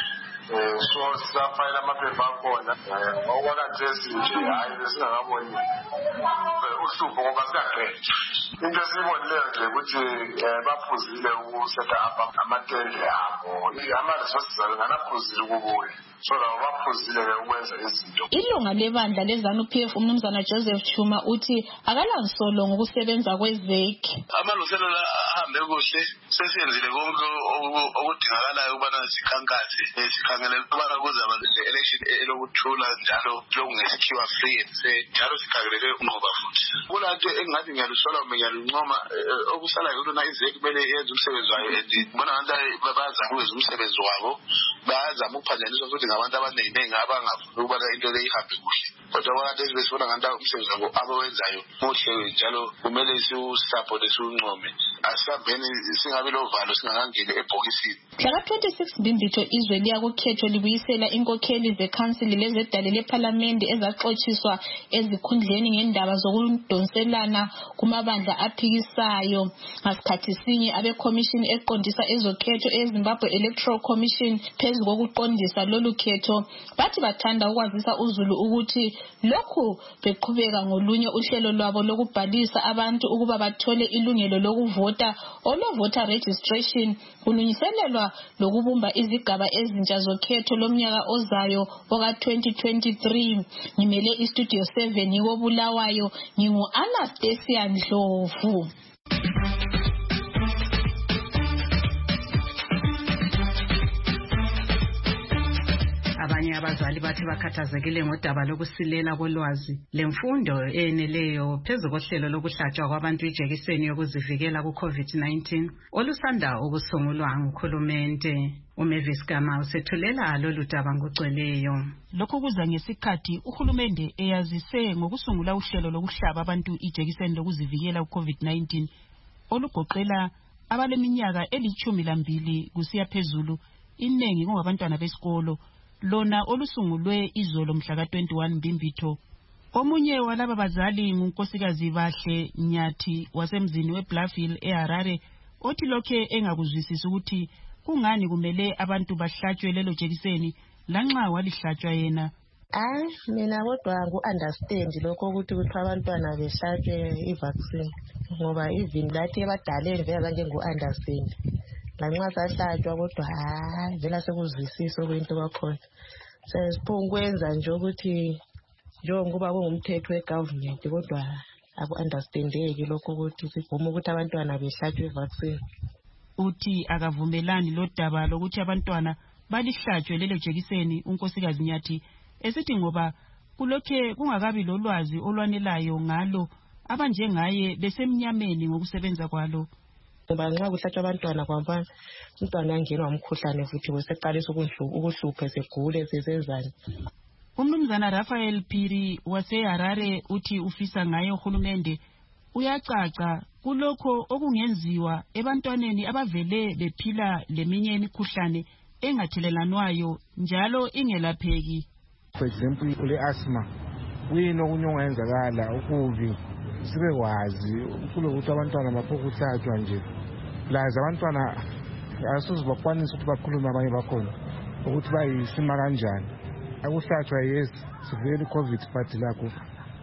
so sisafayela amaphepha akhona okwakhathesi nje hhayi besingakaboni uhlupho ngoba sikaqeda. Into esiyibonileyo nje ukuthi baphuzile ukusetha apha amatende abo ama-resources abo nganaphuzile ukubuya. So baphuzile ukwenza izinto. Ilunga lebandla le-ZANU-P F umnumzana Joseph Chuma uthi akalansolo ngokusebenza kwezeki. Amalungiselelo ahambe kuhle sesiyenzile konke okudingakalayo ukubana sikhankathe sikhangele ukubana kuzaba le-election elokuthula njalo lokungesikhiwa free and fair njalo sikhangelele unqoba futhi. Kulanto engathi ngiyalusola ngiyaluncoma okusalayo ukuthi izeki kumele yenze umsebenzi wayo and bona abantu bayazama ukwenza umsebenzi wabo bayazama ukuphanjaniswa futhi ngabantu abaningi abangafuni ukubana into le ihambe kuhle. Kodwa abantu esibesibona ngabantu umsebenzi wabo abawenzayo muhle njalo kumele siwusupport siwuncome. Asihambeni singabe lovalo singakangeni ebhokisini. Mhla twenty-six Mbimbitho izwe liya kukhetho libuyisela inkokheli zekhansili lezedale lephalamende ezaxotshiswa ezikhundleni ngendaba zokudonselana kumabandla aphikisayo. Ngasikhathi sinye abekhomishini eqondisa ezokhetho eZimbabwe Electoral Commission phezu kokuqondisa lolu khetho bathi bathanda ukwazisa uZulu ukuthi lokhu beqhubeka ngolunye uhlelo lwabo lokubhalisa abantu ukuba bathole ilungelo lokuvota olo voter registration kulungiselelwa lokubumba izigaba ezintsha zokhetho lomnyaka ozayo oka twenty twenty-three. Ngimele istudio seven yiwo Bulawayo ngingu Anastasia Ndlovu. Abanye abazali bathi bakhathazekile ngodaba lokusilela kolwazi lemfundo eneleyo phezu kohlelo lokuhlatshwa kwabantu ijekiseni yokuzivikela ku-COVID nineteen olusanda ukusungulwa ngukhulumente. uMavis Gama usethulela lolu daba ngocweleyo. Lokho kuza ngesikhathi uhulumende eyazise ngokusungula uhlelo lokuhlaba abantu ijekiseni lokuzivikela ku-COVID nineteen olugoqela abaleminyaka elitshumi lambili kusiya phezulu, inengi kungabantwana besikolo, lona olusungulwe izolo mhla twenty-one Mbimbitho. Omunye walaba bazali ngunkosikazi Bahle Nyathi wasemzini weBluffville eHarare othi lokhe engakuzwisisi ukuthi kungani kumele abantu bahlatshwe lelo jekiseni lanxa walihlatshwa yena. Ah, mina kodwa ngu-understand lokho ukuthi ukuthi abantwana behlatshwe i-vaccine ngoba even lathi ebadaleni vele zange ngu-understand. Lanxa sahlatshwa kodwa hayi vele sekuzwisisa kwento bakhona. Sesiphunga ukwenza nje ukuthi njengoba kungumthetho wegovernment kodwa aku-understandeki lokho ukuthi sivume ukuthi abantwana behlatshwe i-vaccine. Uthi akavumelani lodaba lokuthi abantwana balihlatshwe lelo jekiseni unkosikazi Nyathi esithi ngoba kulokhe kungakabi lolwazi olwanelayo ngalo abanjengaye besemnyameni ngokusebenza kwalo. Ngoba nxa kuhlatshwa abantwana kwamva umntwana angenwa umkhuhlane futhi weseqalisa ukuhlupha segule sesenzani. Umnumzana Raphael Phiri waseHarare uthi ufisa ngayo uhulumende uyacaca kulokho okungenziwa ebantwaneni abavele bephila leminye imikhuhlane engathelelanwayo njalo ingelapheki. For example, kule asthma kuyini okunye ongenzakala ukubi sibe kwazi kulokuthi abantwana baphokuhlatshwa nje lazi abantwana asuze bakwanisa ukuthi bakhulume abanye bakhona ukuthi bayisima kanjani. Akuhlatshwa yes sivele i-COVID but lakho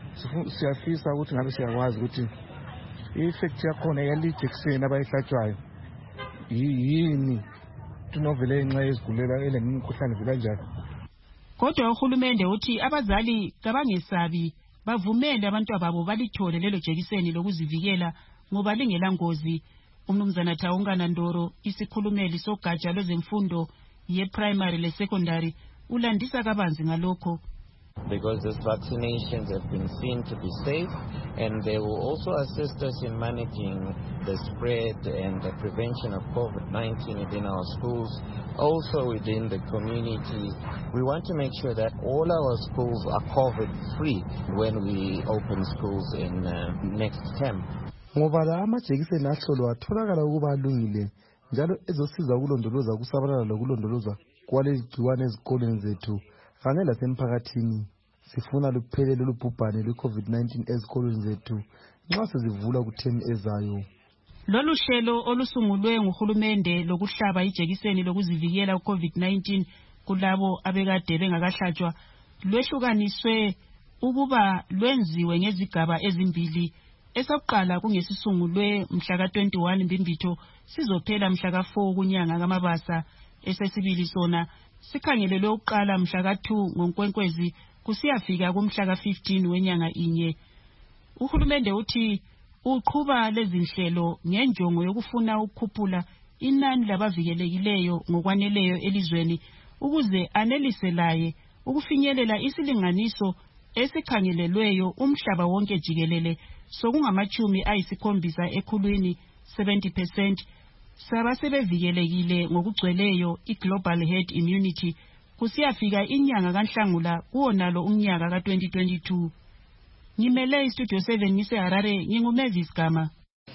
siyafisa ukuthi ngabe siyakwazi ukuthi i-effect yakhona yalejekiseni abayihlatshwayo yini tunovele nxa ezigulela elemikhuhlane vela njalo. Kodwa uhulumende uthi abazali kabangesabi bavumele abantu babo balithole lelo jekiseni lokuzivikela ngoba lingela ngozi. Umnumzana Thawungana Ndoro isikhulumeli sogatsha lwezemfundo ye-primary le-secondary ulandisa kabanzi ngalokho. because these vaccinations have been seen to be safe, and they will also assist us in managing the spread and the prevention of COVID nineteen within our schools, also within the communities. We want to make sure that all our schools are COVID-free when we open schools in uh, next term. Ngoba la amajekiseni ahlolwa atholakala ukuba alungile njalo ezosiza ukulondoloza ukusabalala lokulondoloza kwaleli gciwane ezikoleni zethu kanye lasemphakathini. Sifuna luphelele lubhubhane lwe-COVID nineteen ezikoleni zethu nxa sezivula kutheni ezayo. Lolu hlelo olusungulwe nguhulumende lokuhlaba ijekiseni lokuzivikela ku-COVID nineteen kulabo abekade bengakahlatshwa lwehlukaniswe ukuba lwenziwe ngezigaba ezimbili. Esokuqala kungesisungulwe mhla ka twenty-one Mbimbitho sizophela mhla ka four kunyanga kaMabasa. Esesibili sona sikhangelelwe ukuqala mhla ka two ngoNkwenkwezi kusiyafika kumhla ka fifteen wenyanga inye. Uhulumende uthi uqhuba lezi nhlelo ngenjongo yokufuna ukukhuphula inani labavikelekileyo ngokwaneleyo elizweni ukuze anelise laye ukufinyelela isilinganiso esikhangelelweyo umhlaba wonke jikelele sokungamachumi ayisikhombisa ekhulwini seventy percent sabasebevikelekile ngokugcweleyo i-global herd immunity kusiyafika inyanga kaNhlangula kuwonalo umnyaka ka twenty twenty-two. Ngimele istudio seven ngise Harare, nginguMavis Gama.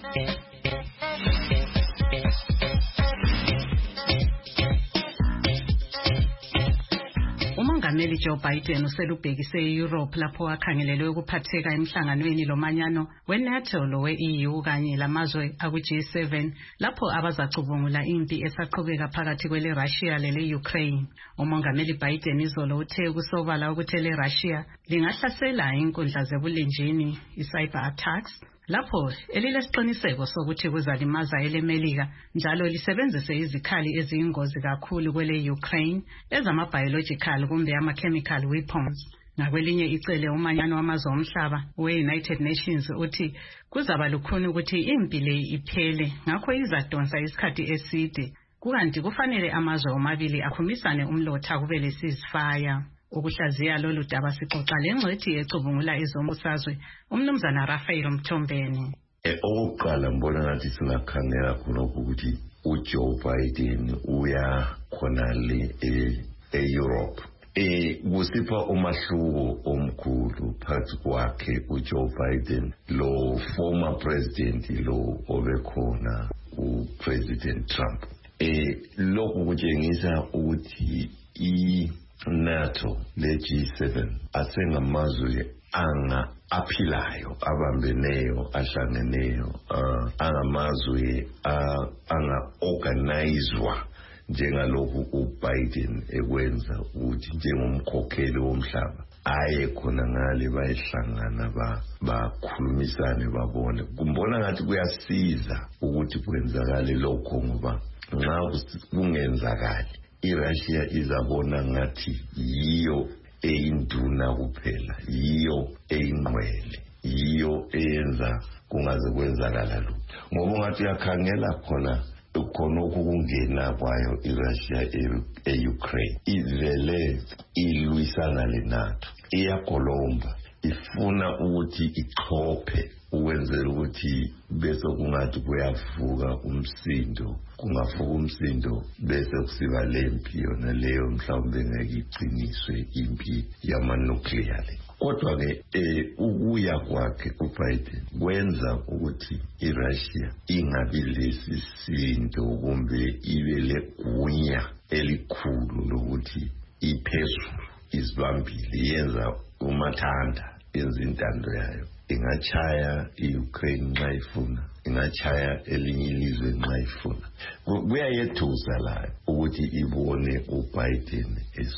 uMongameli Joe Biden uselubhekise eEurope lapho akhangelelwe ukuphatheka emhlanganweni lomanyano weNATO lowe-E U kanye lamazwe aku-G seven lapho abazacubungula impi esaqhubeka phakathi kwele Russia lele Ukraine. uMongameli Biden izolo uthe ukusobala ukuthi le Russia lingahlasela inkundla zebulenjini i-cyber attacks lapho elilesiqiniseko sokuthi kuzalimaza elemelika njalo lisebenzise izikhali eziyingozi kakhulu kwele Ukraine ezama-biological kumbe ama-chemical weapons. Ngakwelinye icele umanyano wamazwe omhlaba we-United Nations uthi kuzaba lukhuni ukuthi impi le iphele ngakho izadonsa isikhathi eside kukanti kufanele amazwe omabili akhumisane umlotha kube le ceasefire. Ukuhlaziya lolu daba sixoxa lengcwethi ecubungula ezombusazwe umnumzana Raphael Mthombeni. Okokuqala mbona ngathi singakhangela khonokho ukuthi uJoe Biden uya khona le e-Europe. Eh kusipha umahluko omkhulu phakathi kwakhe uJoe Biden lo former president lo obekhona uPresident Trump. Eh lokhu kutshengisa ukuthi i NATO le G seven asengamazwe anga aphilayo abambeneyo ahlangeneyo uh, angamazwe uh, anga organizedwa njengalokhu uBiden ekwenza ukuthi njengomkhokheli womhlaba aye khona ngale bayihlangana ba bakhulumisane babone. Kumbona ngathi kuyasiza ukuthi kwenzakale lokho ngoba nxa kungenzakali iRussia izabona ngathi yiyo eyinduna kuphela, yiyo eyingcwele, yiyo eyenza kungaze kwenzakala lutho. Ngoba ngathi yakhangela khona khonokho kungena kwayo iRussia e-Ukraine ivele ilwisana leNATO, iyakolomba, ifuna ukuthi ichophe ukwenzela ukuthi bese kungathi kuyavuka umsindo, kungavuka umsindo bese kusiba lempi yona leyo mhlawumbe ngeke iqiniswe impi yama-nuclear. Kodwa ke eh ukuya kwakhe uBiden kwenza ukuthi iRussia ingabi lesisindo kumbe ibe legunya elikhulu lokuthi iphezulu izibambile yenza umathanda ezintando yayo. Ingachaya iUkraine nxa ifuna, ingachaya elinye ilizwe nxa ifuna. Kuyayethusa la ukuthi ibone uBiden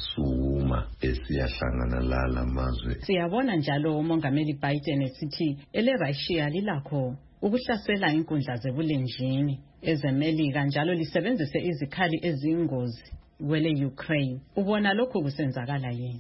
esuma esiyahlangana lala mazwe. Siyabona njalo uMongameli Biden esithi ele Russia lilakho ukuhlasela inkundla zebulenjini ezemelika njalo lisebenzise izikhali eziyingozi kwele Ukraine. Ubona lokho kusenzakala yini?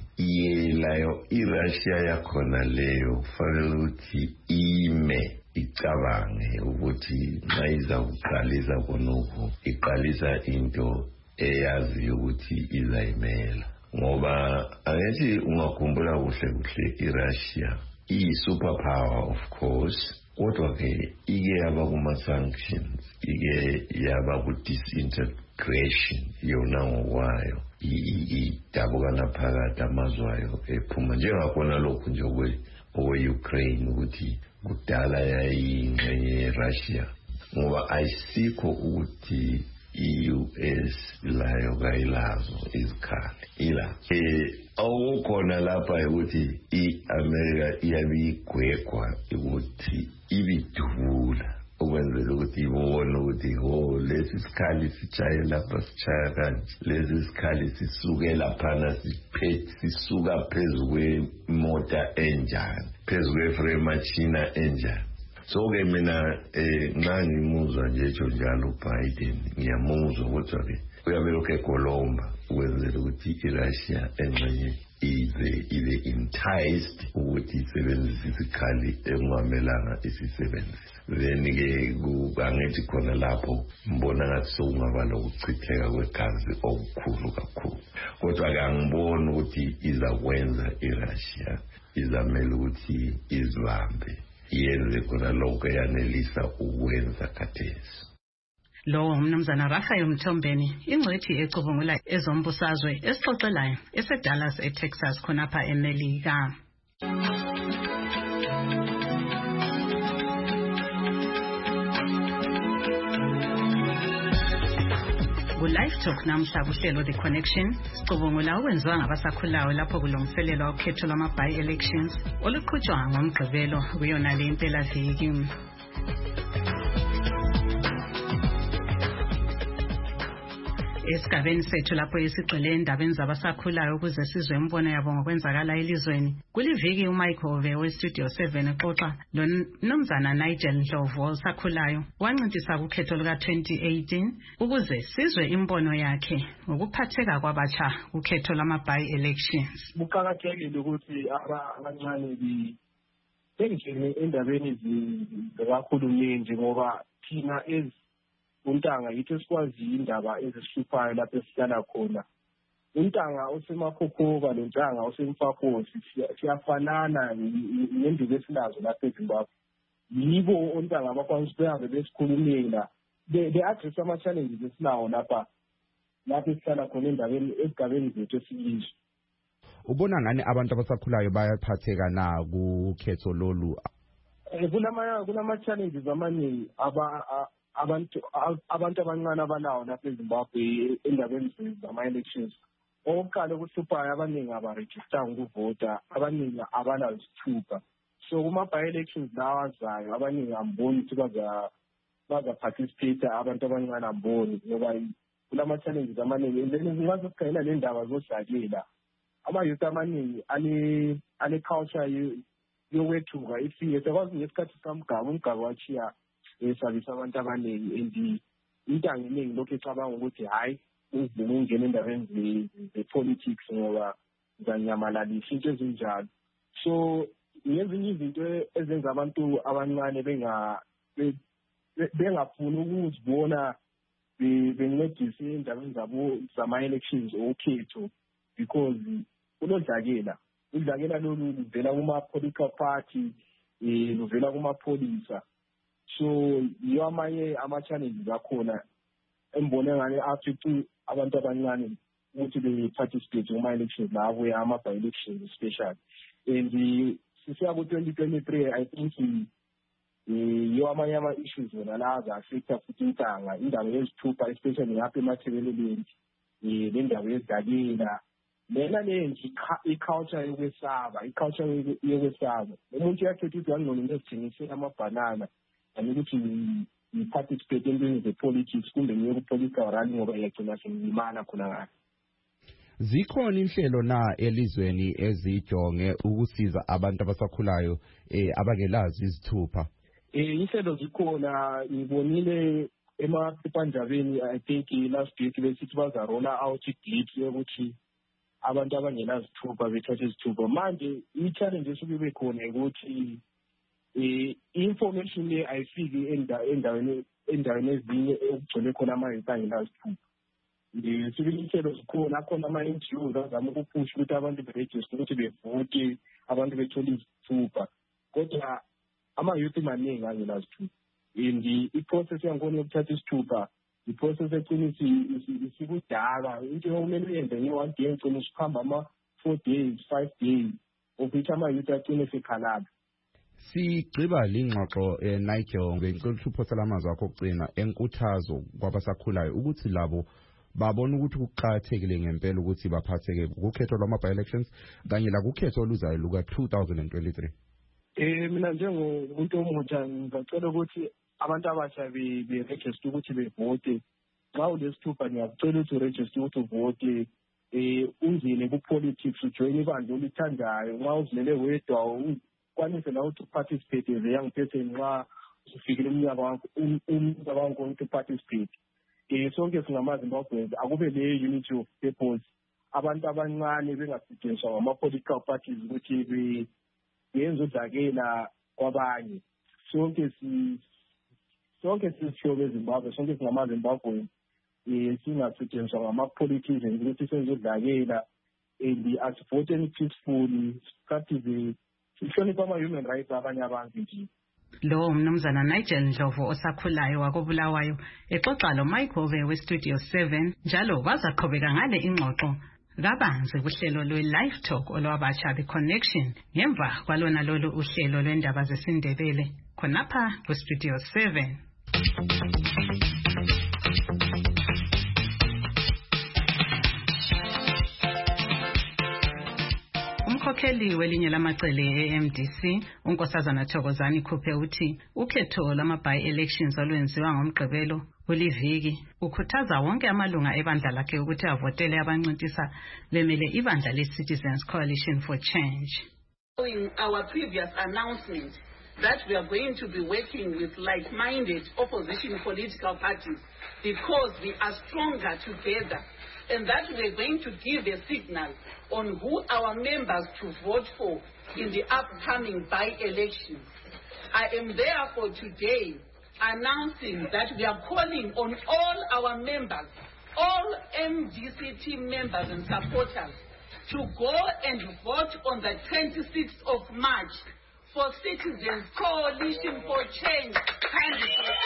Yelayo iRussia yakhona leyo kufanele ukuthi ime icabange ukuthi nxa izawuqalisa khonokho iqalisa into eyazi ukuthi izayimela. ngoba angithi ungakhumbula kuhle kuhle iRussia iyi-superpower of course, kodwa ke ike yaba kuma-sanctions, ike yaba ku-disintegration yona ngokwayo, idabukana phakathi amazwe ayo ephuma njengakhona lokhu nje okwe-Ukraine ukuthi kudala yayingxenye yeRussia, ngoba ayisikho ukuthi i-U S layo kayilazo izikhali ila eh awukhona lapha ukuthi i-America iyabigwegwa ukuthi ibidubula ukwenzela ukuthi ibone ukuthi ho lesi sikhali sichaye lapha sichaya kanje, lesi sikhali sisuke laphana siphethe sisuka phezu kwemota enjani, phezu kweframe machina enjani. So ke mina eh nxa ngimuzwa nje ejo njalo uBiden ngiyamuzwa kodwa ke uyabelokhu ekolomba ukwenzela ukuthi iRussia engxenye ize ibe enticed ukuthi isebenzise isikhali engamelanga isisebenzise. Then ke angithi khona lapho mbona ngathi sokungaba lokuchitheka kwegazi okukhulu kakhulu, kodwa ke angiboni ukuthi izakwenza iRussia, izamela ukuthi izibambe yenze khona lonke yanelisa ukwenza khathesi. Lo umnumzana Rafael Mthombeni, ingcwethi ecubungula ezombusazwe esixoxelayo eseDallas eTexas khonapha eMelika. Live Talk namhla kuhlelo The Connection sicubungula okwenziwa ngabasakhulayo lapho kulungiselelwa ukhetho lwama-by elections oluqhutshwa ngomgqibelo kuyona le mpelaviki. Esigabeni sethu lapho esigxile endabeni zabasakhulayo ukuze sizwe imbono yabo ngokwenzakala elizweni. Kuliviki uMichael Ove weStudio seven exoxa loMnumzana Nigel Ndlovu osakhulayo wancintisa kukhetho luka twenty eighteen ukuze sizwe imbono yakhe ngokuphatheka kwabatsha kukhetho lama-by elections. Kuqakathekile ukuthi abancane bengene endabeni zikakhulumeni ngoba thina ez untanga yithi sikwazi indaba ezisihluphayo lapho esihlala khona. Untanga osemakhokhoba lontanga osemfakosi siyafanana ngenduku esilazo lapha eZimbabwe. Yibo ontanga abakwanisa behambe besikhulumela be-address ama-challenges esinawo lapha lapho esihlala khona endabeni esigabeni zethu esilizwe. Ubona ngani abantu abasakhulayo bayaphatheka na kukhetho lolu? Kulama kulama-challenges amaningi aba abantu abantu abancane abanawo lapha eZimbabwe endabeni zama-elections. Okokuqala okuhluphayo abaningi abarejistanga ukuvota, abaningi abanazithupha. So kuma-by elections lawa azayo abaningi amboni ukuthi baza-participate abantu abancane amboni ngoba kulama-challenges amaningi. And then ngaze sikhangela le ndaba zodlalela ama-youth amaningi ane-culture yokwethuka ifike sekwazi ngesikhathi sikamgaba umgaba wachiya esabisa abantu abaningi and intanga eningi lokhu ecabanga ukuthi hayi uzima ungena endabeni ze-politics ngoba zanyamalalisha into ezinjalo. So ngezinye izinto ezenza abantu abancane bengafuni ukuzibona bencedise endabeni zabo zama-elections okhetho because kulodlakela udlakela lolu luvela kuma-political party luvela kumapholisa. So yiyo amanye ama-challenges akhona embone ngane afice abantu abancane ukuthi be-participate kuma-elections lawo ama-by elections especially. And sisiya ku-twenty twenty-three I think yiyo amanye ama-issues wona la aza-affecta futhi intanga indaba yezithupha especially ngapha emathebeleleni le ndaba yezidakela lena le nje i-culture yokwesaba i-culture yokwesaba. Umuntu uyakhetha ukuthi wangcono into ezithengisela amabhanana and ukuthi ngi-participate entweni ze-politics kumbe ngiye ku-political rally ngoba iyagcina sengiyimana khona ngani. Zikhona inhlelo na elizweni ezijonge ukusiza abantu abasakhulayo eh abangelazi izithupha? Eh inhlelo zikhona, ngibonile emaphephandabeni I think last week besithi bazarola out clips yokuthi abantu abangenazithupha bethathe izithupha. Manje i-challenge esuke ibe khona ukuthi eh information le ayifiki endaweni endaweni ezinye okugcwele khona ama-youth angenazithupha. sibili inhlelo zikhona akhona ama-N G Os azama ukuphusha ukuthi abantu berejiste ukuthi bevote abantu bethole izithupha kodwa ama-youth maningi angela zithupha and i-process yankhona yokuthatha isithupha i-process egcina isikudala into okumele uyenze nge-one day egcina usuhamba ama-four days five days of which ama-youth agcine esekhalaza. Sigqiba lingxoxo eh, Nigel ngicela ukuphosela amazwi akho okugcina enkuthazo kwabasakhulayo ukuthi labo babona ukuthi kuqhathekile ngempela ukuthi baphatheke kukhetho lwama-by-elections kanye la kukhetho oluzayo luka two thousand twenty-three. Eh mina njengomuntu omutsha ngicela ukuthi abantu abasha be-register ukuthi bevote xa ulesithupha ngiyacela ukuthi uregister ukuthi uvote eh ungene ku-politics ujoyine ibandla olithandayo nxa uzilele wedwa ukwanise nawe ukuthi uparticipate as a young person nxa usufikile umnyaka wakho umnyaka wakho ukuthi uparticipate. Eh sonke singamaZimbabweans akube le unity of purpose abantu abancane bengasetshenziswa ngama-political parties ukuthi yenza udlakela kwabanye. Sonke si sonke sisho beZimbabwe sonke singamaZimbabweans eh singasetshenziswa ngama-politicians ukuthi senze udlakela and asivoteni peacefully practice sihlonipha ama-human rights abanye abantu nje. Lo umnumzana Nigel Ndlovu osakhulayo wakobulawayo exoxa lo Mike Ove we-Studio seven njalo bazaqhubeka ngale ingxoxo kabanzi kuhlelo lwe-Live Talk olwabatsha be-Connection ngemva kwalona lolu uhlelo lwendaba zesindebele khonapha ku-Studio seven. Umkhokheli welinye lamacele e-M D C unkosazana Thokozani Khuphe uthi ukhetho lama-by-elections olwenziwa ngomgqibelo kuliviki ukhuthaza wonke amalunga ebandla lakhe ukuthi avotele abancintisa bemele ibandla le-Citizens Coalition for Change. In our previous announcement that we are going to be working with like-minded opposition political parties because we are stronger together, and that we're going to give a signal on who our members to vote for in the upcoming by-elections. I am therefore today announcing that we are calling on all our members, all M D C team members and supporters to go and vote on the twenty-sixth of March for Citizens Coalition for Change candidates.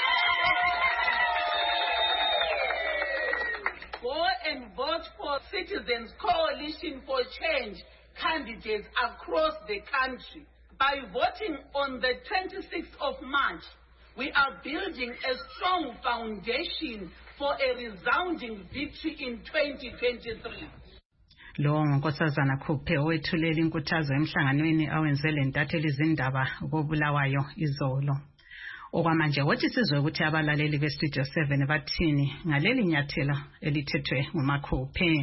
Go and vote for Citizens Coalition for Change candidates across the country. By voting on the twenty-sixth of March, we are building a strong foundation for a resounding victory in twenty twenty-three. Lo nkosazana Khuphe owethulela inkuthazo emhlanganweni awenzele ntatheli izindaba kobulawayo izolo. Okwamanje wathi sizwe ukuthi abalaleli be-Studio seven bathini ngaleli nyathelo elithethwe nguMakhuphe.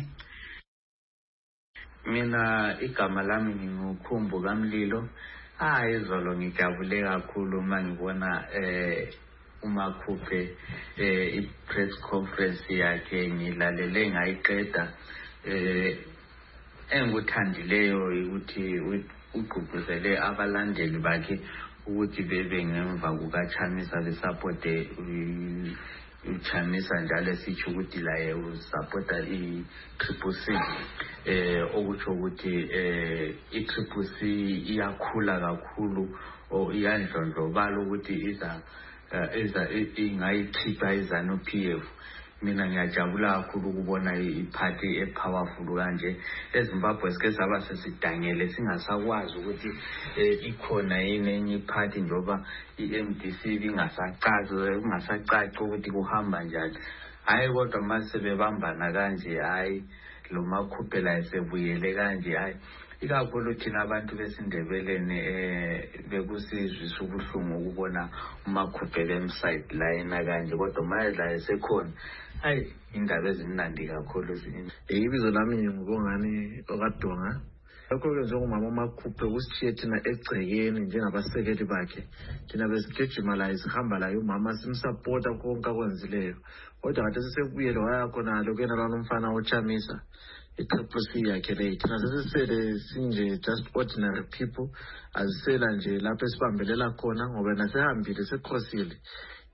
Mina igama lami ngingukhumbu kaMlilo. Ah izolo ngijabule kakhulu uma ngibona eh uMakhuphe eh i-press conference yakhe ngilalele ngayiqeda eh enguthandileyo ukuthi ugqugquzele abalandeli bakhe ukuthi bebe ngemva kukaChamisa besupporte uChamisa njalo esitsho ukuthi laye usupporta i-Triple C eh okutsho ukuthi eh i-Triple C iyakhula kakhulu o iyandlondlobala ukuthi iza iza ingayikhipha izanu P F. Mina ngiyajabula kakhulu ukubona iphathi epowerful kanje eZimbabwe sike saba sesidangele singasakwazi ukuthi ikhona yini enye iphathi njoba i-M D C ingasacazi ungasacaci ukuthi kuhamba njani. Hayi kodwa mase bebambana kanje hayi lo Makhuphe la esebuyele kanje hayi ikakhulu thina abantu besindebeleni eh bekusizwe ubuhlungu ukubona uMakhuphe bemside la yena kanje kodwa manje la esekhona hayi indaba ezimnandi kakhulu izinto. Ibizo lami ngubongani okadonga. Lokho ke njengomama uMakhuphe usithiye thina egcekeni njengabasekeli bakhe. Thina besigijima la isihamba la umama simsupporta konke akwenzileyo. Kodwa kade sesebuyele waya khona lokena lana umfana oChamisa. I-Triple C yakhe le thina sesisele sinje just ordinary people azisela nje lapho esibambelela khona ngoba nasehambile sekhosile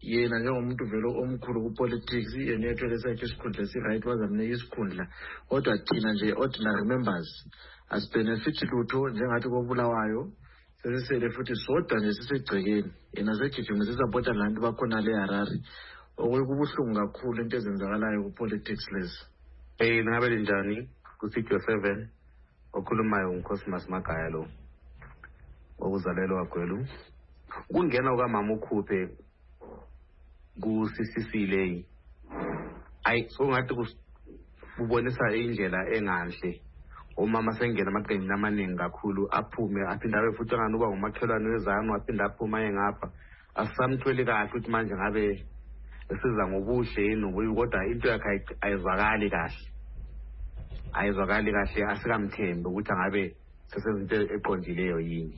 yena njengomuntu vele omkhulu ku-politics yena yethwele sakhe isikhundla esi-right wazamnika isikhundla kodwa thina nje ordinary members asibenefithi lutho njengathi kobulawayo sesisele futhi sodwa nje sisegcekeni yena segijima sisapota lantu bakhona le Harare okubuhlungu kakhulu into ezenzakalayo ku-politics lezi. Eh ngabe linjani ku-Studio seven okhulumayo uNkosimas Magaya lo okuzalelwa kwaGwelu kungena ukamama ukhuphe ku-C C C leyi ayi so ngathi kubonisa indlela engahle umama sengena amaqembu amaningi kakhulu aphume aphinda abe futhi ngani uba ngumakhelwane wezanu aphinda aphuma engapha asamthweli kahle ukuthi manje ngabe esiza ngobuhle yini kodwa into yakhe ayizwakali kahle ayizwakali kahle asikamthembi ukuthi angabe sesezinto eqondileyo yini.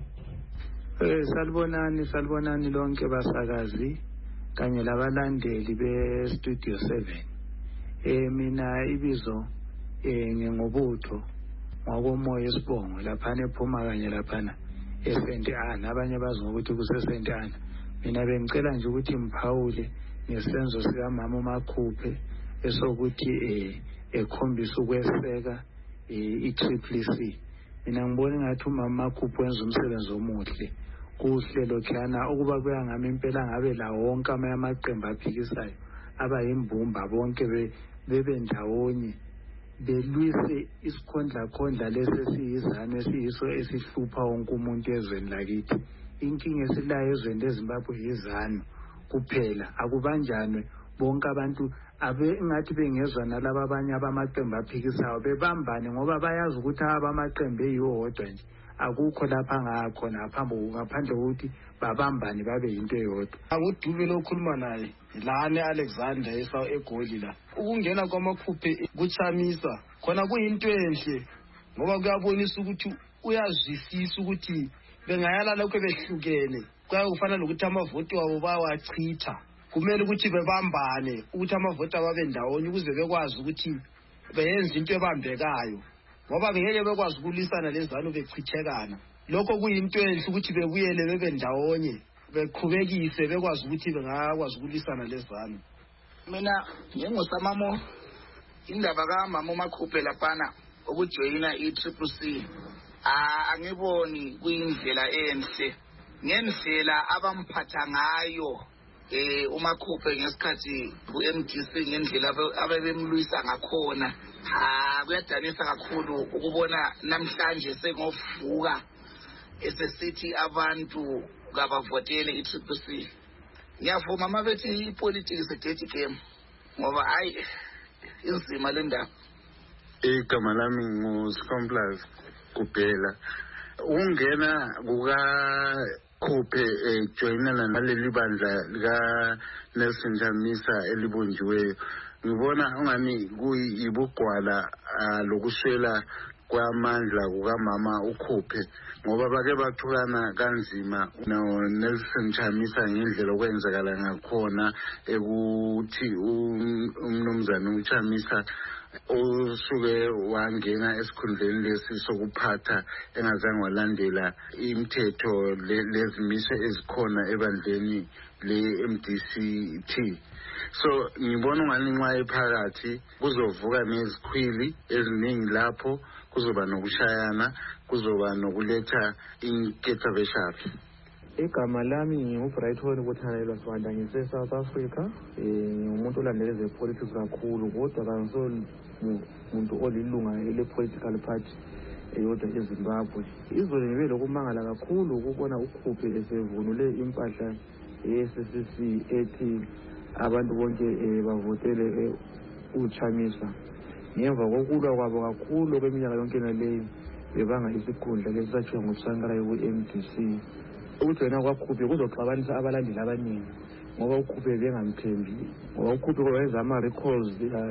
Eh salibonani salibonani lonke basakazi kanye labalandeli be-Studio seven. Eh mina ibizo eh ngingobutho ngokomoya esibongo laphana ephuma kanye laphana eSaint Anne abanye bazi ngokuthi kuseSaint Anne. Mina bengicela nje ukuthi mphawule ngesenzo sikamama uMakhuphe esokuthi eh ekhombisa ukweseka i-Triple C. Mina ngibona ngathi umama Makhuphe wenza umsebenzi omuhle kuhlelo khana ukuba kuyangami impela ngabe la wonke amaqembu aphikisayo abayimbumba bonke bebe ndawonye belwise isikhondla khondla lesesiyizane esiyiso esihlupha wonke umuntu ezweni lakithi. Inkinga esilayo ezweni leZimbabwe yizano kuphela akubanjanwe bonke abantu abe ngathi bengezwa nalabo abanye abamaqembu aphikisayo bebambane ngoba bayazi ukuthi abamaqembu eyiwodwa nje akukho lapha ngakhona ngaphambi ngaphandle ukuthi babambane babe yinto eyodwa. Angudube lokhuluma naye lana Alexander esaw eGoli la ukungena kwaMakhuphe kuchamisa khona kuyinto enhle ngoba kuyabonisa ukuthi uyazwisisa ukuthi bengayala lokho behlukene kuyafana nokuthi amavoti wabo bawachitha kumele ukuthi bebambane ukuthi amavoti babe ndawonye ukuze bekwazi ukuthi beyenze into ebambekayo ngoba ngeke bekwazi ukulisana lezanu bechithekana. Lokho kuyinto enhle ukuthi bebuyele bebe ndawonye beqhubekise bekwazi ukuthi bengakwazi ukulisana lezanu. Mina ngingosamamo indaba kaMama uMakhuphe laphana ukujoyina i-Triple C angiboni kuyindlela enhle ngendlela abamphatha ngayo eh uMakhuphe ngesikhathi ku-M D C ngendlela abebemlwisa ngakhona. Ah kuyadanisa kakhulu ukubona namhlanje sengovuka esesithi abantu kabavotele i-Triple C. Ngiyavuma mabethi ipolitics a dirty game ngoba hayi inzima le ndaba. Igama lami nguScomplaza kuphela ungena kuka Khuphe ejoyinana naleli bandla lika Nelson Chamisa elibunjiweyo ngibona ungani kuyibugwala lokuswela kwamandla kukamama uKhuphe ngoba bake bathukana kanzima no Nelson Chamisa ngendlela okwenzakala ngakhona ekuthi umnumzana uChamisa usuke wangena esikhundleni lesi sokuphatha engazange walandela imithetho lezimiso ezikhona ebandleni le-M D C T. So ngibona ungani nxa ephakathi kuzovuka nezikhwili eziningi lapho kuzoba nokushayana kuzoba nokuletha inketha beshapi. Igama lami nginguBrighton Buthanelwa Sibanda ngise South Africa. Eh umuntu olandela ezepolitics kakhulu kodwa kanso umuntu olilunga ele-political party eyodwa eZimbabwe. Izolo ngibe lokumangala kakhulu ukubona uKhuphe esevunule impahla ye-C C C ethi abantu bonke bavotele uChamisa. Ngemva kokulwa kwabo kakhulu kweminyaka yonke naleyo bebanga isikhundla lesathiwa nguSankara ku-M D C. Ukujoyina kwaKhuphe kuzoxabanisa abalandeli abaningi ngoba uKhuphe bengamthembi ngoba uKhuphe wayenza ama-recalls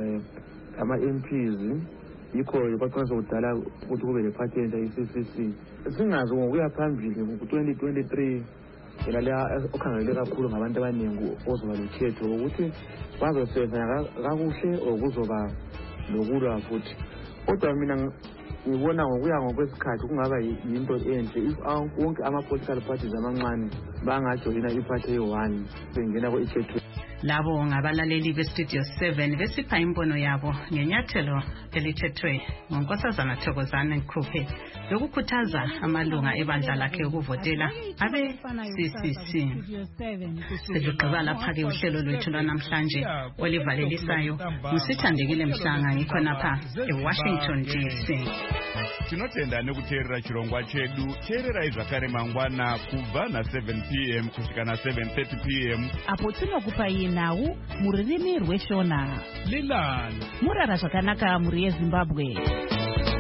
ama-M Ps yikho kwaqinisa kudala ukuthi kube le-party entsha i-C C C. Singazi ngokuya phambili ku-twenty twenty-three yena le okhangelele kakhulu ngabantu abaningi ozoba lekhetho ukuthi bazosebenza kakuhle okuzoba lokulwa futhi. Kodwa mina ngibona ngokuya ngokwesikhathi kungaba yinto enhle if wonke ama-political parties amancane bangajoyina iphathi eyi-one bengena ku-ithethwe. Labo ngabalaleli bestudio seven besipha imbono yabo ngenyathelo elithethwe ngonkosazana Thokozane Khuphe lokukhuthaza amalunga ebandla lakhe ukuvotela abe C C C. Sidluqaba lapha-ke uhlelo lwethu lwanamhlanje olivalelisayo Msithandekile Mhlanga ngikhonapha eWashington D C. Tinotenda nekuteerera chirongwa chedu teerera izvakare mangwana kubva na seven p m kusvika na seven thirty p m apo tinokupai nhau muririmi rweshona lilani murara zvakanaka muri yeZimbabwe.